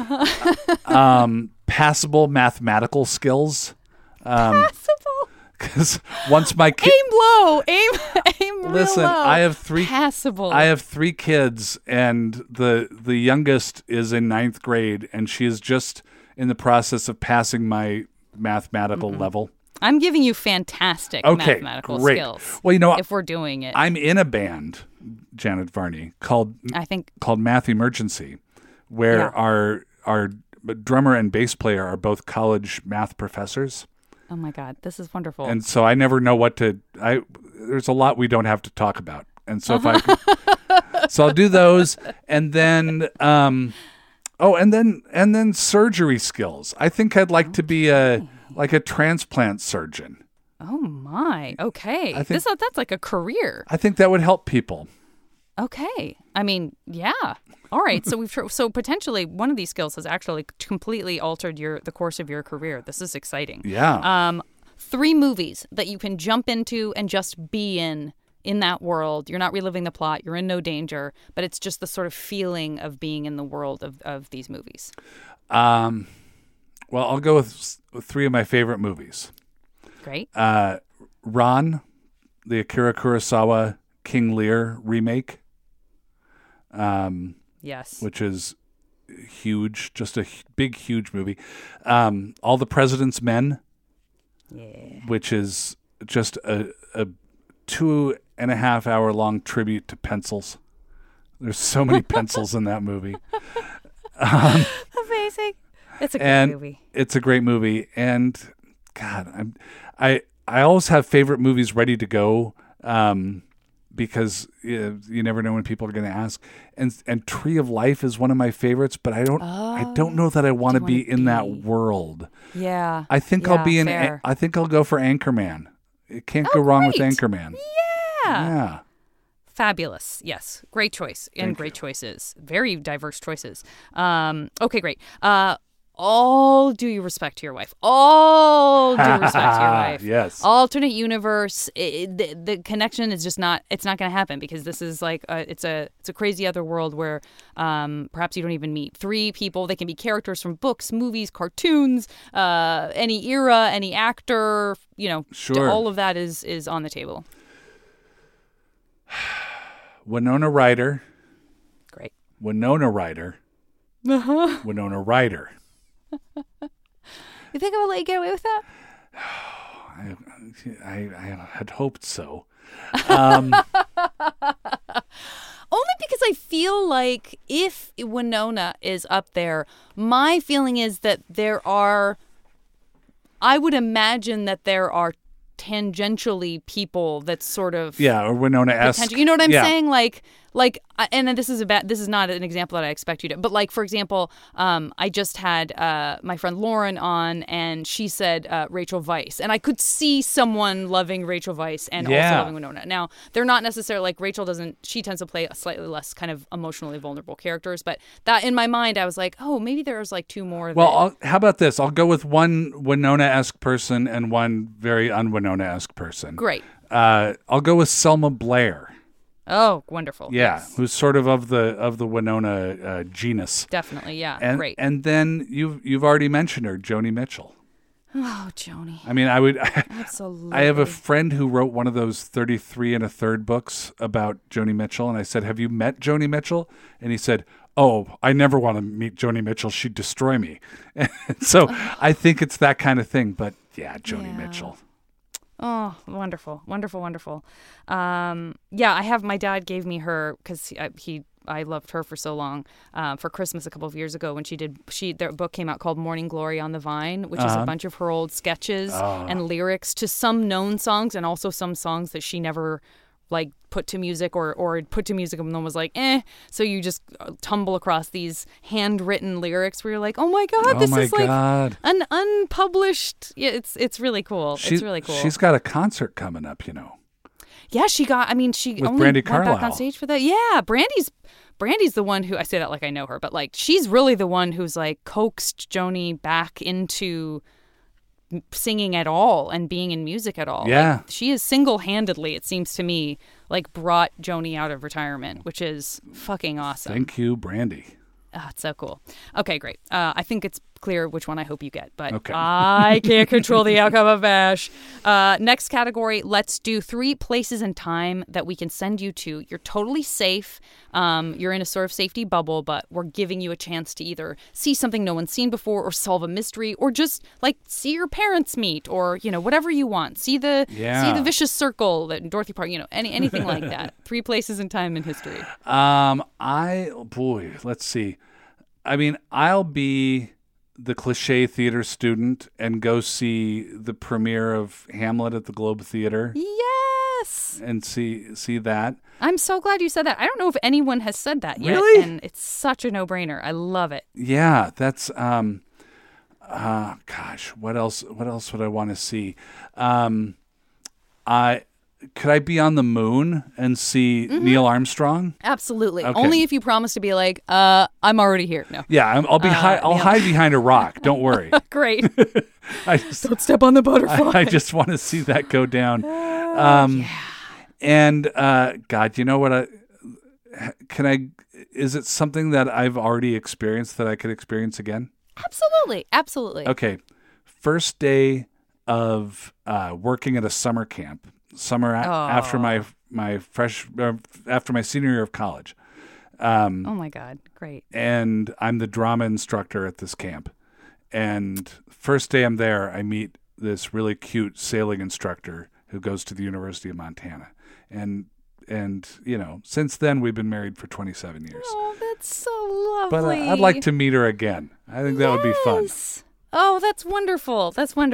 Passable mathematical skills. Passable. Because once my aim low, aim listen, real low. I have 3 passable. I have 3 kids, and the youngest is in 9th grade, and she is just in the process of passing my mathematical level. I'm giving you fantastic mathematical skills. Well, if we're doing it. I'm in a band, Janet Varney, called Math Emergency, where our drummer and bass player are both college math professors. Oh my God, this is wonderful. And so I never know what to. There's a lot we don't have to talk about, and so if I could, so I'll do those, and then and then surgery skills. I think I'd like to be a transplant surgeon. Oh my, okay. That's like a career. I think that would help people. Okay. I mean, yeah. All right. So so potentially one of these skills has actually completely altered the course of your career. This is exciting. Yeah. 3 movies that you can jump into and just be in that world. You're not reliving the plot. You're in no danger, but it's just the sort of feeling of being in the world of these movies. Well, I'll go with 3 of my favorite movies. Great. Ran, the Akira Kurosawa King Lear remake. Yes. Which is huge, just a big, huge movie. All the President's Men. Yeah. Which is just a 2.5 hour long tribute to pencils. There's so many pencils in that movie. Amazing. It's a great movie. It's a great movie. And God, I always have favorite movies ready to go. Because you never know when people are going to ask. And Tree of Life is one of my favorites, but I don't know that I want to be in that world. Yeah. I think I'll be I think I'll go for Anchorman. It can't go wrong with Anchorman. Yeah. Fabulous. Yes. Great choice. And great choices. Very diverse choices. Okay, great. All due respect to your wife. All due respect to your wife. Yes. Alternate universe. The connection is just not. It's not going to happen because this is like it's a crazy other world where perhaps you don't even meet 3 people. They can be characters from books, movies, cartoons, any era, any actor. Sure. All of that is on the table. Winona Ryder. Great. Winona Ryder. Winona Ryder. You think I will let you get away with that? I had hoped so. Only because I feel like if Winona is up there, my feeling is that I would imagine that there are tangentially people that sort of or Winona-esque. You know what I'm saying? And this is not an example that I expect you to, but like, for example, I just had my friend Lauren on, and she said Rachel Weisz, and I could see someone loving Rachel Weisz and also loving Winona. Now, they're not necessarily like Rachel she tends to play a slightly less kind of emotionally vulnerable characters, but that in my mind, I was like, oh, maybe there's like 2 more. Well, how about this? I'll go with one Winona-esque person and one very un-Winona-esque person. Great. I'll go with Selma Blair. Oh, wonderful. Yeah, yes. Who's sort of the Winona genus. Definitely, yeah. And, great. And then you've already mentioned her, Joni Mitchell. Oh, Joni. I mean, I would absolutely. I have a friend who wrote one of those 33 1/3 books about Joni Mitchell, and I said, "Have you met Joni Mitchell?" And he said, "Oh, I never want to meet Joni Mitchell. She'd destroy me." So I think it's that kind of thing. But yeah, Joni Mitchell. Oh, wonderful, wonderful, wonderful. My dad gave me her because I loved her for so long for Christmas a couple of years ago when their book came out called Morning Glory on the Vine, which is a bunch of her old sketches and lyrics to some known songs and also some songs that she never like put to music or put to music and no one was like, so you just tumble across these handwritten lyrics where you're like, oh my God, this is like an unpublished. Yeah, it's really cool. It's really cool. She's got a concert coming up, Yeah, she only Brandy went back Carlisle on stage for that. Yeah, Brandy's the one who, I say that like I know her, but like she's really the one who's like coaxed Joni back into singing at all and being in music at all. Yeah. Like, she is single-handedly, it seems to me, like brought Joni out of retirement, which is fucking awesome. Thank you, Brandy. Oh, it's so cool. Okay, great. I think it's clear which one I hope you get, but okay. I can't control the outcome of MASH. Next category, let's do 3 places in time that we can send you to. You're totally safe. You're in a sort of safety bubble, but we're giving you a chance to either see something no one's seen before or solve a mystery or just like see your parents meet or, whatever you want. See the vicious circle that Dorothy Park, anything like that. 3 places in time in history. Let's see. I mean, I'll be the cliche theater student and go see the premiere of Hamlet at the Globe Theater. Yes. And see that. I'm so glad you said that. I don't know if anyone has said that yet. Really? And it's such a no-brainer. I love it. Yeah, that's gosh, what else would I want to see? could I be on the moon and see Neil Armstrong? Absolutely. Okay. Only if you promise to be like, I'm already here. No. Yeah, I'll hide behind a rock. Don't worry. Great. Don't step on the butterfly. I just want to see that go down. And God, you know what? Is it something that I've already experienced that I could experience again? Absolutely. Okay. First day of working at a summer camp, after my senior year of college. Oh my God, great. And I'm the drama instructor at this camp. And first day I'm there, I meet this really cute sailing instructor who goes to the University of Montana. And since then we've been married for 27 years. Oh, that's so lovely. But I'd like to meet her again. I think that would be fun. Oh, that's wonderful.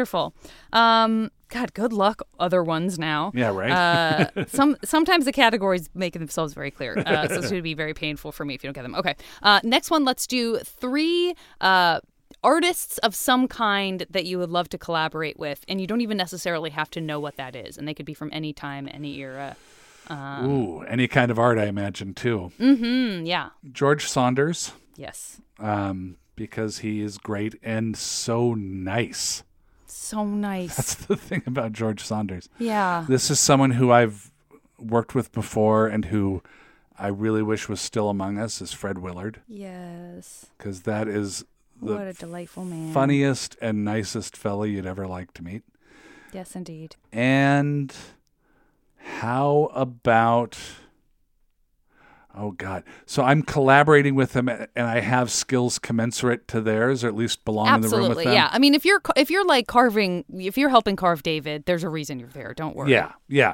God, good luck, other ones now. Yeah, right. Sometimes the categories make themselves very clear. So it's going to be very painful for me if you don't get them. Okay. Next one, let's do 3 artists of some kind that you would love to collaborate with, and you don't even necessarily have to know what that is, and they could be from any time, any era. Any kind of art, I imagine, too. Yeah. George Saunders. Yes. Because he is great and so nice. So nice. That's the thing about George Saunders. Yeah. This is someone who I've worked with before and who I really wish was still among us, is Fred Willard. Yes. Because that is what a delightful man. Funniest and nicest fella you'd ever like to meet. Yes, indeed. And how about... Oh, God. So I'm collaborating with them, and I have skills commensurate to theirs, or at least belong in the room with them. Absolutely, yeah. I mean, if you're like carving, if you're helping carve David, there's a reason you're there. Don't worry. Yeah.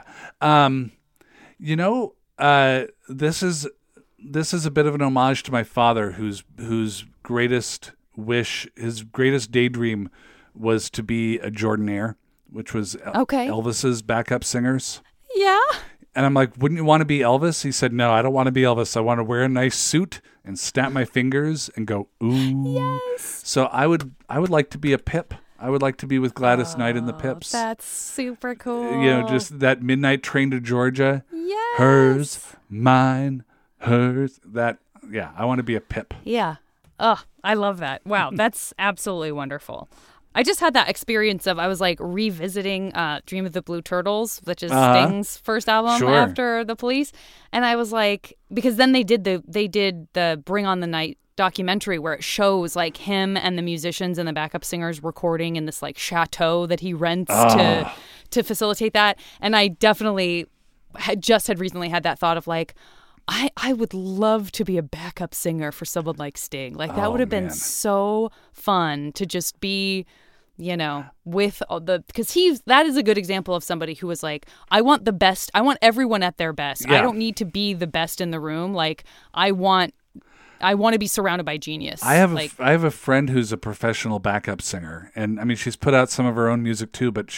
This is a bit of an homage to my father, whose greatest wish, his greatest daydream, was to be a Jordanaire, which was Elvis's backup singers. Yeah. And I'm like, wouldn't you want to be Elvis? He said, no, I don't want to be Elvis. I want to wear a nice suit and snap my fingers and go, ooh. Yes. So I would like to be a Pip. I would like to be with Gladys Knight and the Pips. That's super cool. Just that midnight train to Georgia. Yes. Hers, mine, hers. I want to be a Pip. Yeah. Oh, I love that. Wow, that's absolutely wonderful. I just had that experience of I was like revisiting Dream of the Blue Turtles, which is Sting's first album after The Police, and I was like, because then they did the Bring on the Night documentary where it shows like him and the musicians and the backup singers recording in this like chateau that he rents to facilitate that, and I definitely had recently had that thought of like, I would love to be a backup singer for someone like Sting. Like that would have been so fun to just be, with because that is a good example of somebody who was like, I want the best. I want everyone at their best. Yeah. I don't need to be the best in the room. Like I want to be surrounded by genius. I have a friend who's a professional backup singer, and I mean she's put out some of her own music too, but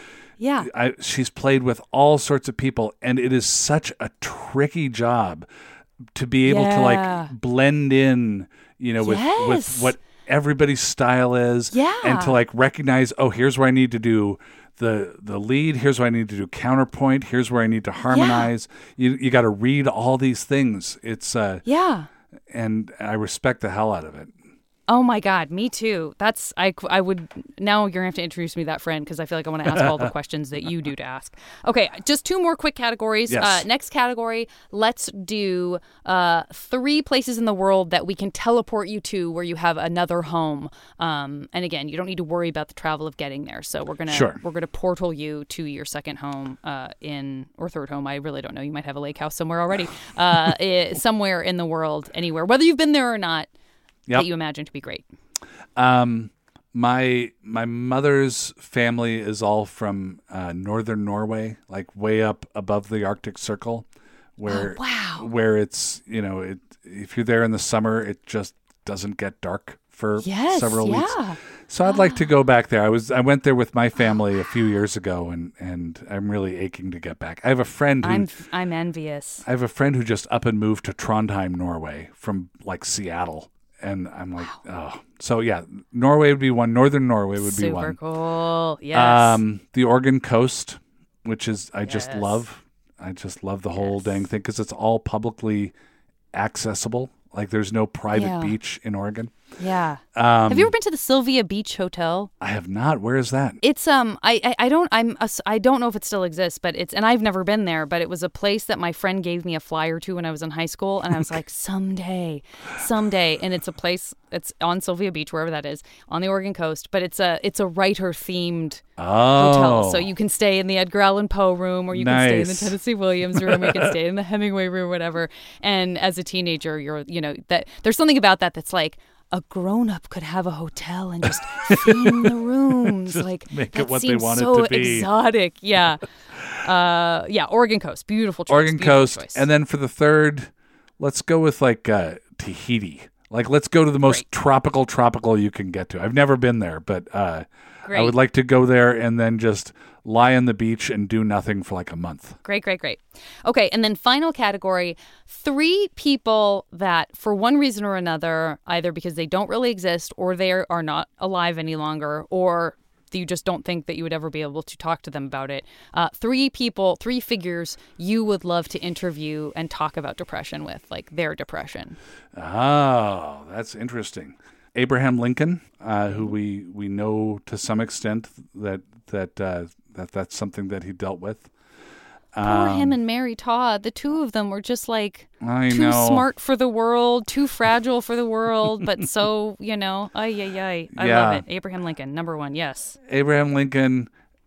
she's played with all sorts of people, and it is such a tricky job to be able to like blend in, with what everybody's style is, and to like recognize, here's where I need to do the lead, here's where I need to do counterpoint, here's where I need to harmonize. You got to read all these things. It's and I respect the hell out of it. Oh my God, me too. I would, now you're going to have to introduce me to that friend because I feel like I want to ask all the questions that you do to ask. Okay, just 2 more quick categories. Yes. Next category, let's do 3 places in the world that we can teleport you to where you have another home. And again, you don't need to worry about the travel of getting there. So we're gonna portal you to your second home or third home. I really don't know. You might have a lake house somewhere already. Somewhere in the world, anywhere, whether you've been there or not. That you imagine to be great. My mother's family is all from northern Norway, like way up above the Arctic Circle, where where it's if you're there in the summer, it just doesn't get dark for several weeks. So I'd like to go back there. I went there with my family a few years ago, and I'm really aching to get back. I have a friend who I'm envious. I have a friend who just up and moved to Trondheim, Norway, from like Seattle. And I'm like, So yeah, Norway would be one. Northern Norway would be one. Super cool. Yes. The Oregon coast which is I just Yes. love. I just love the whole dang thing because it's all publicly accessible. Like there's no private beach in Oregon. Yeah. Have you ever been to the Sylvia Beach Hotel? I have not. Where is that? It's I don't know if it still exists, but and I've never been there, but it was a place that my friend gave me a flyer to when I was in high school, and I was like, someday, and it's a place. It's on Sylvia Beach, wherever that is, on the Oregon coast, but it's a writer themed hotel, so you can stay in the Edgar Allan Poe room, or you can stay in the Tennessee Williams room, or you can stay in the Hemingway room, whatever. And as a teenager, that there's something about that's like, a grown-up could have a hotel and just theme the rooms. Like, make that it what they seems want so it to be. Exotic. Yeah. Oregon coast. Beautiful choice. Oregon Beautiful coast. choice. And then for the third, let's go with like Tahiti. Like, let's go to the most tropical you can get to. I've never been there, but I would like to go there and then just lie on the beach and do nothing for like a month. Great. Okay, and then final category, 3 people that for one reason or another, either because they don't really exist or they are not alive any longer, or you just don't think that you would ever be able to talk to them about it. 3 people, 3 figures you would love to interview and talk about depression with, like their depression. Oh, that's interesting. Abraham Lincoln, who we know to some extent that's something that he dealt with. Poor him and Mary Todd. The two of them were just like I too know. smart for the world, too fragile for the world, but so, I love it. Abraham Lincoln, number 1, yes. Abraham Lincoln,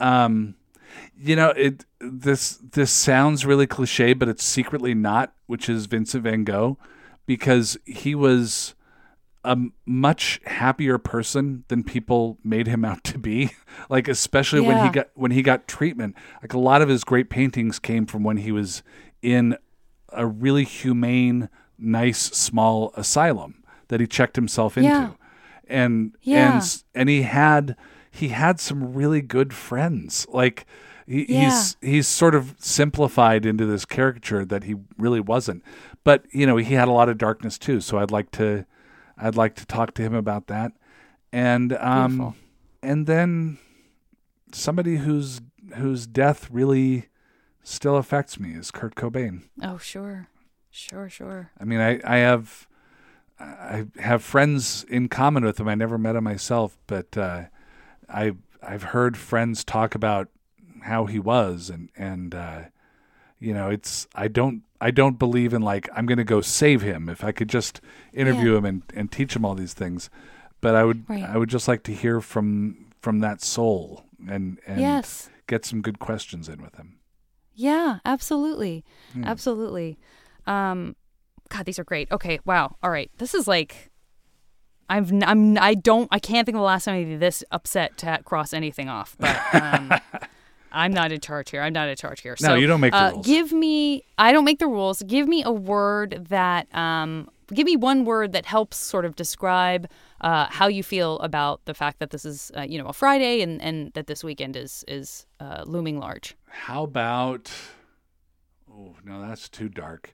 this sounds really cliche, but it's secretly not, which is Vincent van Gogh, because he was a much happier person than people made him out to be. Like, especially when he got treatment. Like, a lot of his great paintings came from when he was in a really humane, nice, small asylum that he checked himself into. And he had some really good friends. Like, he's sort of simplified into this caricature that he really wasn't. But, he had a lot of darkness too. So I'd like to talk to him about that. And and then somebody whose death really still affects me is Kurt Cobain. Oh, sure. I mean, I have friends in common with him. I never met him myself, but I've heard friends talk about how he was, and it's I don't believe in like I'm going to go save him. If I could just interview him and teach him all these things, but I would just like to hear from that soul and get some good questions in with him. Yeah, absolutely. Absolutely. God, these are great. Okay, wow. All right. This is like I can't think of the last time I'd be this upset to cross anything off, but I'm not in charge here. No, So, you don't make the rules. I don't make the rules. Give me a word that, give me one word that helps sort of describe how you feel about the fact that this is, a Friday and that this weekend is looming large. How about, oh, no, that's too dark.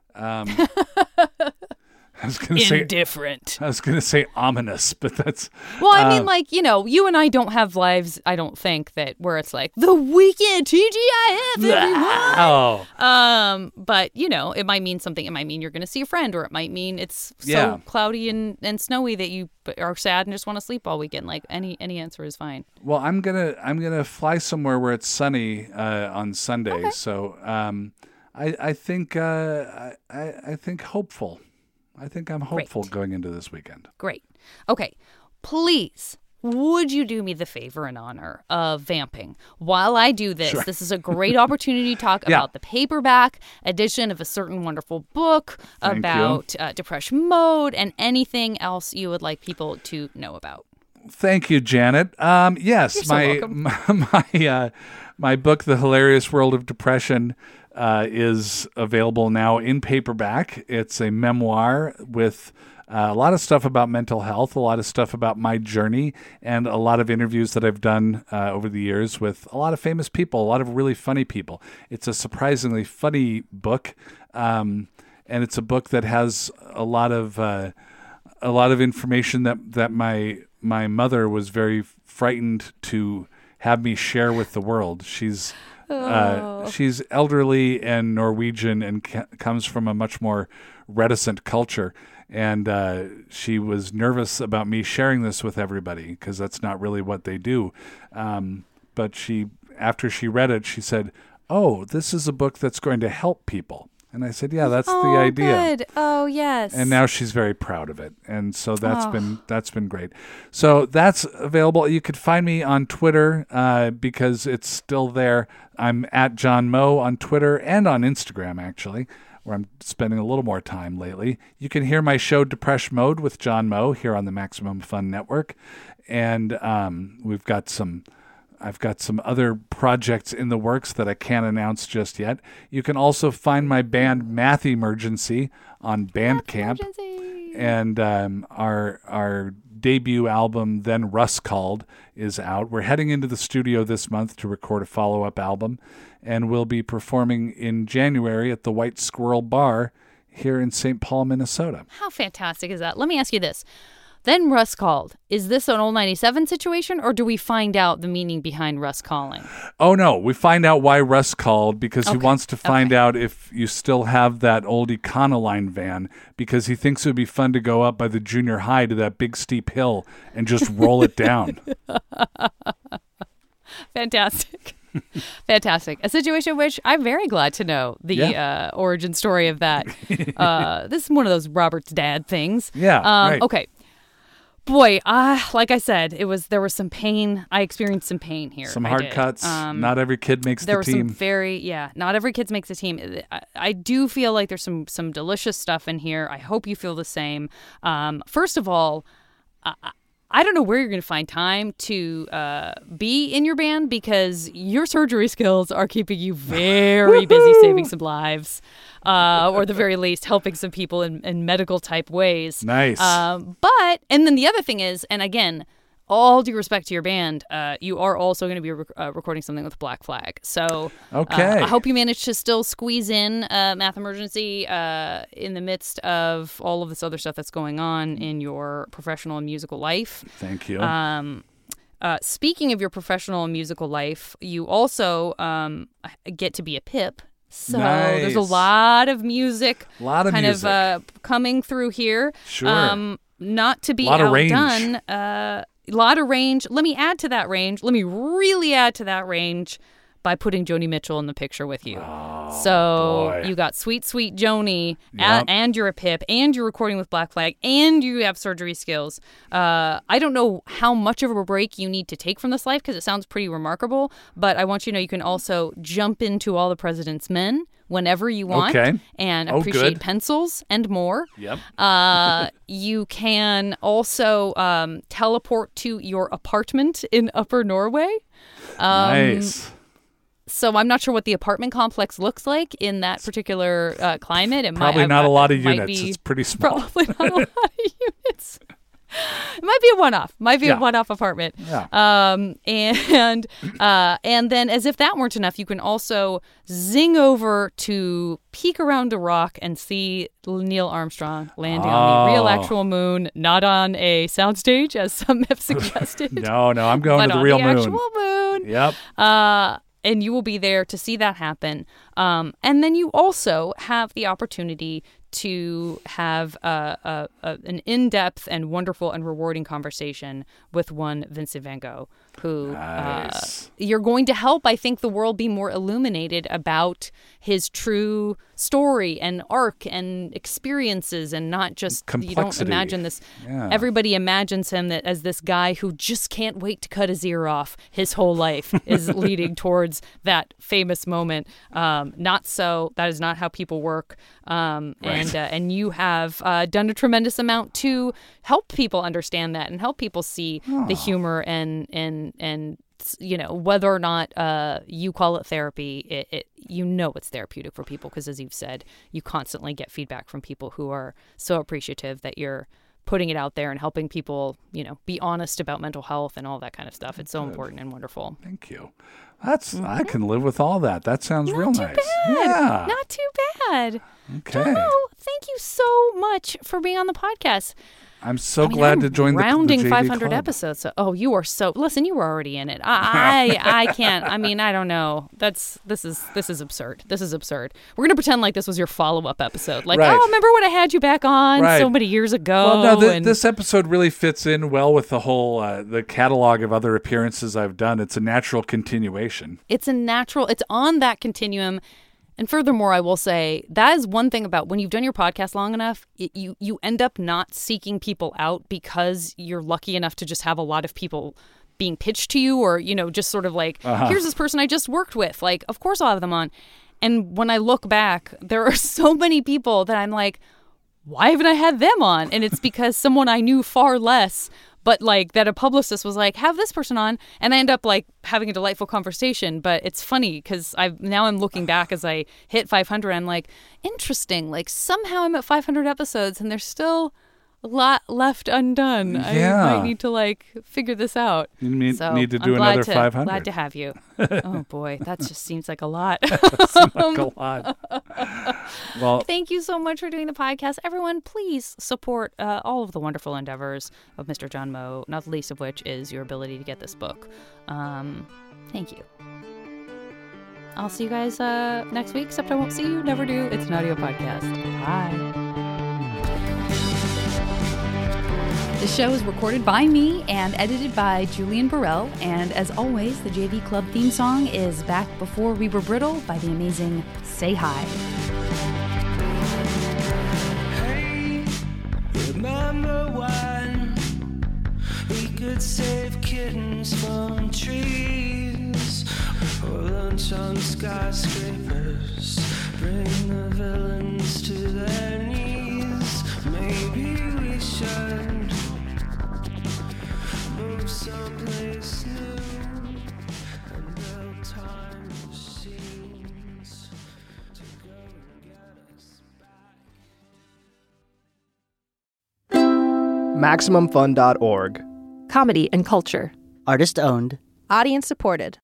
I was going to say indifferent. I was going to say ominous, but that's... Well, I mean, like, you and I don't have lives, I don't think, where it's like, the weekend, TGIF, everyone! But, it might mean something. It might mean you're going to see a friend, or it might mean it's so cloudy and snowy that you are sad and just want to sleep all weekend. Like, any answer is fine. Well, I'm gonna fly somewhere where it's sunny on Sunday, okay. So I think hopeful. I think I'm hopeful going into this weekend. Great. Okay. Please, would you do me the favor and honor of vamping? While I do this, This is a great opportunity to talk about the paperback edition of a certain wonderful book, about Depression Mode, and anything else you would like people to know about. Thank you, Janet. Yes, You're so welcome. My book, The Hilarious World of Depression, is available now in paperback. It's a memoir with a lot of stuff about mental health, a lot of stuff about my journey, and a lot of interviews that I've done over the years with a lot of famous people, a lot of really funny people. It's a surprisingly funny book, and it's a book that has a lot of information that my mother was very frightened to have me share with the world. She's She's elderly and Norwegian and comes from a much more reticent culture. And she was nervous about me sharing this with everybody because that's not really what they do. But after she read it, she said, "Oh, this is a book that's going to help people." And I said, "Yeah, that's the idea." Good. Oh, yes. And now she's very proud of it. And so that's been great. So that's available. You could find me on Twitter because it's still there. I'm at John Moe on Twitter and on Instagram, actually, where I'm spending a little more time lately. You can hear my show Depresh Mode with John Moe here on the Maximum Fun Network. And I've got some other projects in the works that I can't announce just yet. You can also find my band Math Emergency on Bandcamp. And our debut album, Then Russ Called, is out. We're heading into the studio this month to record a follow-up album, and we'll be performing in January at the White Squirrel Bar here in St. Paul, Minnesota. How fantastic is that? Let me ask you this. Then Russ Called. Is this an old 97 situation, or do we find out the meaning behind Russ calling? Oh, no. We find out why Russ called because he wants to find out if you still have that old Econoline van, because he thinks it would be fun to go up by the junior high to that big steep hill and just roll it down. Fantastic. Fantastic. A situation which I'm very glad to know the origin story of that. This is one of those Robert's dad things. Yeah, right. Okay. Boy, like I said, there was some pain. I experienced some pain here. Some hard cuts. Not every kid makes the team. There were some not every kid makes the team. I do feel like there's some delicious stuff in here. I hope you feel the same. First of all, I don't know where you're going to find time to be in your band because your surgery skills are keeping you very busy saving some lives. Or at the very least, helping some people in medical type ways. Nice. And then the other thing is, and again, all due respect to your band, you are also going to be recording something with Black Flag. So I hope you manage to still squeeze in Math Emergency in the midst of all of this other stuff that's going on in your professional and musical life. Thank you. Speaking of your professional and musical life, you also get to be a pip. So there's a lot of music coming through here. Sure. Not to be outdone. A lot of range. Let me add to that range. Let me really add to that range by putting Joni Mitchell in the picture with you. Oh, so boy. You got sweet, sweet Joni, and you're a pip, and you're recording with Black Flag, and you have surgery skills. I don't know how much of a break you need to take from this life because it sounds pretty remarkable, but I want you to know you can also jump into All the President's Men whenever you want and appreciate pencils and more. Yep. You can also teleport to your apartment in Upper Norway. Nice. So I'm not sure what the apartment complex looks like in that particular climate. It probably not a lot of units. It's pretty small. Probably not a lot of units. It might be a one-off. A one-off apartment. Yeah. And then, as if that weren't enough, you can also zing over to peek around a rock and see Neil Armstrong landing on the real actual moon, not on a soundstage, as some have suggested. No, I'm going to the real moon. Actual moon. Yep. And you will be there to see that happen. And then you also have the opportunity to have an in-depth and wonderful and rewarding conversation with one Vincent van Gogh, who you're going to help, I think, the world be more illuminated about his true story and arc and experiences, and not just complexity. You don't imagine this. Yeah. Everybody imagines him as this guy who just can't wait to cut his ear off. His whole life is leading towards that famous moment. Not so. That is not how people work. And you have done a tremendous amount to help people understand that and help people see the humor and you know, whether or not you call it therapy, it's therapeutic for people because, as you've said, you constantly get feedback from people who are so appreciative that you're putting it out there and helping people, you know, be honest about mental health and all that kind of stuff. It's so important and wonderful. Thank you. I can live with all that. That sounds real nice. Bad. Yeah. Not too bad. Okay. Jono, thank you so much for being on the podcast. I'm so glad to join the rounding JV 500 club. episodes. So, you are so. Listen, you were already in it. I can't. I mean, I don't know. This is absurd. This is absurd. We're gonna pretend like this was your follow-up episode. Like, Right. oh, remember when I had you back on Right. so many years ago? Well, no, this episode really fits in well with the whole the catalog of other appearances I've done. It's a natural continuation. It's on that continuum. And furthermore, I will say that is one thing about when you've done your podcast long enough, you end up not seeking people out because you're lucky enough to just have a lot of people being pitched to you, or, just sort of like, here's this person I just worked with. Like, of course I'll have them on. And when I look back, there are so many people that I'm like, why haven't I had them on? And it's because someone I knew far less, but like that a publicist was like, have this person on. And I end up like having a delightful conversation. But it's funny because now I'm looking back as I hit 500. I'm like, interesting. Like somehow I'm at 500 episodes and there's still a lot left undone. Yeah. I might need to like figure this out. You need to do I'm another 500. Glad to have you. Oh boy, that just seems like a lot. Seems like a lot. Well, thank you so much for doing the podcast. Everyone, please support all of the wonderful endeavors of Mr. John Moe, not the least of which is your ability to get this book. Thank you. I'll see you guys next week, except I won't see you. Never do. It's an audio podcast. Bye. The show is recorded by me and edited by Julian Burrell. And as always, the JV Club theme song is Back Before We Were Brittle by the amazing Say Hi. Hey, remember when we could save kittens from trees, or lunch on skyscrapers, bring the villains to their knees? Maybe we should move someplace new and build time machines to go and get us back. MaximumFun.org. Comedy and culture. Artist owned. Audience supported.